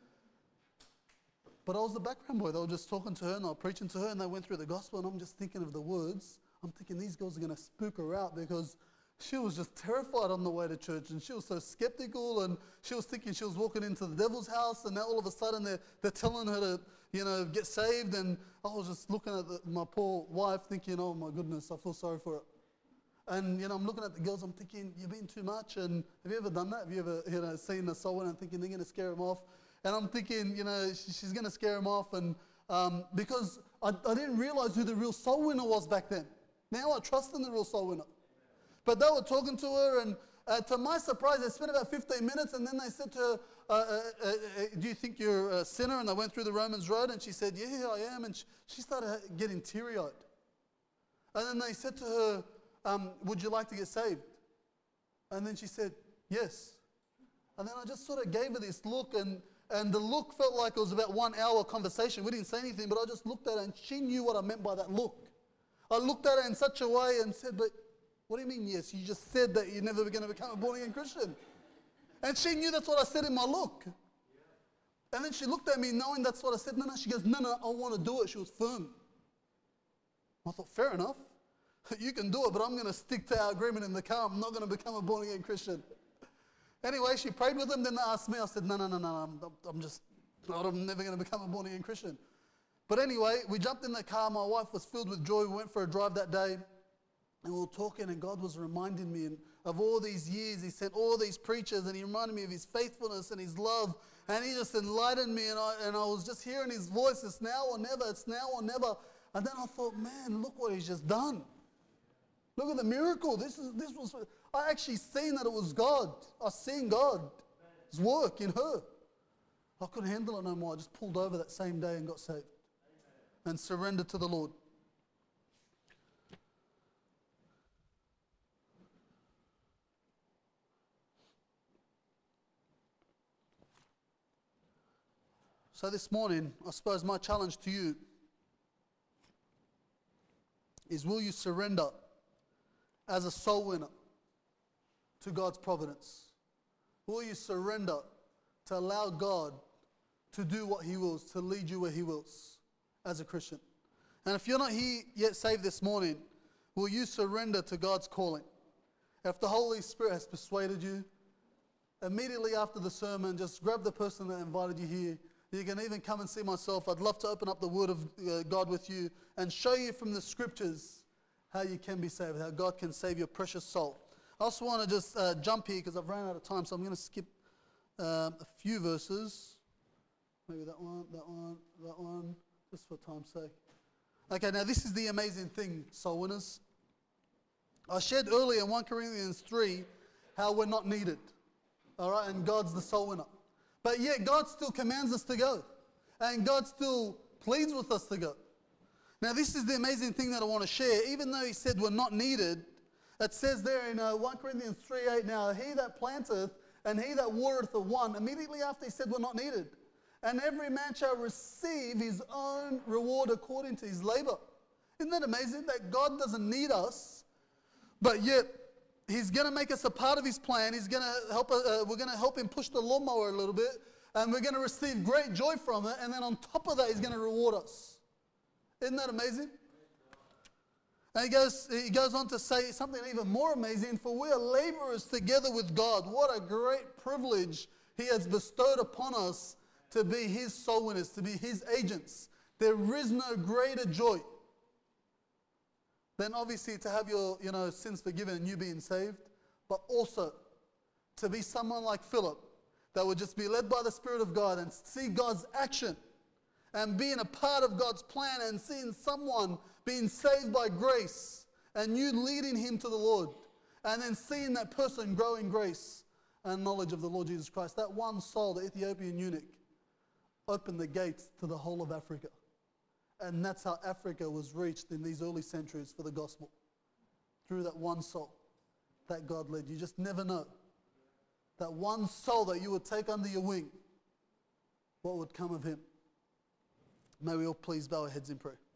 But I was the background boy. They were just talking to her and they were preaching to her and they went through the gospel and I'm just thinking of the words. I'm thinking these girls are going to spook her out because she was just terrified on the way to church and she was so skeptical and she was thinking she was walking into the devil's house and now all of a sudden they're, they're telling her to, you know, get saved. And I was just looking at the, my poor wife thinking, oh my goodness, I feel sorry for her. And, you know, I'm looking at the girls, I'm thinking, you're being too much. And have you ever done that? Have you ever, you know, seen a soul winner and thinking they're going to scare them off? And I'm thinking, you know, she, she's going to scare them off. And um, because I, I didn't realize who the real soul winner was back then. Now I trust in the real soul winner. But they were talking to her, and uh, to my surprise, they spent about fifteen minutes, and then they said to her, uh, uh, uh, uh, do you think you're a sinner? And they went through the Romans road, and she said, yeah, I am. And she, she started getting teary-eyed. And then they said to her, um, would you like to get saved? And then she said, yes. And then I just sort of gave her this look, and, and the look felt like it was about one hour conversation. We didn't say anything, but I just looked at her, and she knew what I meant by that look. I looked at her in such a way and said, but what do you mean, yes? You just said that you're never going to become a born-again Christian. And she knew that's what I said in my look. And then she looked at me knowing that's what I said. No, no, she goes, no, no, I want to do it. She was firm. I thought, fair enough. You can do it, but I'm going to stick to our agreement in the car. I'm not going to become a born-again Christian. Anyway, she prayed with them. Then they asked me. I said, no, no, no, no, I'm, I'm just, I'm never going to become a born-again Christian. But anyway, we jumped in the car. My wife was filled with joy. We went for a drive that day. And we were talking, and God was reminding me of all these years. He sent all these preachers, and He reminded me of His faithfulness and His love. And He just enlightened me, and I, and I was just hearing His voice. It's now or never. It's now or never. And then I thought, man, look what He's just done. Look at the miracle. This is this was. I actually seen that it was God. I seen God's work in her. I couldn't handle it no more. I just pulled over that same day and got saved and surrendered to the Lord. So this morning, I suppose my challenge to you is, will you surrender as a soul winner to God's providence? Will you surrender to allow God to do what He wills, to lead you where He wills as a Christian? And if you're not here yet saved this morning, will you surrender to God's calling? If the Holy Spirit has persuaded you, immediately after the sermon, just grab the person that invited you here. You can even come and see myself. I'd love to open up the Word of uh, God with you and show you from the Scriptures how you can be saved, how God can save your precious soul. I also want to just uh, jump here because I've run out of time, so I'm going to skip um, a few verses. Maybe that one, that one, that one, just for time's sake. Okay, now this is the amazing thing, soul winners. I shared earlier in First Corinthians three how we're not needed, all right, and God's the soul winner. But yet God still commands us to go. And God still pleads with us to go. Now this is the amazing thing that I want to share. Even though He said we're not needed, it says there in uh, First Corinthians three eight, now He that planteth and He that watereth are one. Immediately after He said we're not needed. And every man shall receive his own reward according to his labor. Isn't that amazing that God doesn't need us, but yet He's going to make us a part of His plan. He's going to help. Uh, we're going to help Him push the lawnmower a little bit, and we're going to receive great joy from it. And then on top of that, He's going to reward us. Isn't that amazing? And he goes, he goes on to say something even more amazing. For we are laborers together with God. What a great privilege He has bestowed upon us to be His soul winners, to be His agents. There is no greater joy then obviously to have your, you know, sins forgiven and you being saved, but also to be someone like Philip that would just be led by the Spirit of God and see God's action and being a part of God's plan and seeing someone being saved by grace and you leading him to the Lord and then seeing that person grow in grace and knowledge of the Lord Jesus Christ. That one soul, the Ethiopian eunuch, opened the gates to the whole of Africa. And that's how Africa was reached in these early centuries for the gospel. Through that one soul that God led. You just never know. That one soul that you would take under your wing, what would come of him? May we all please bow our heads in prayer.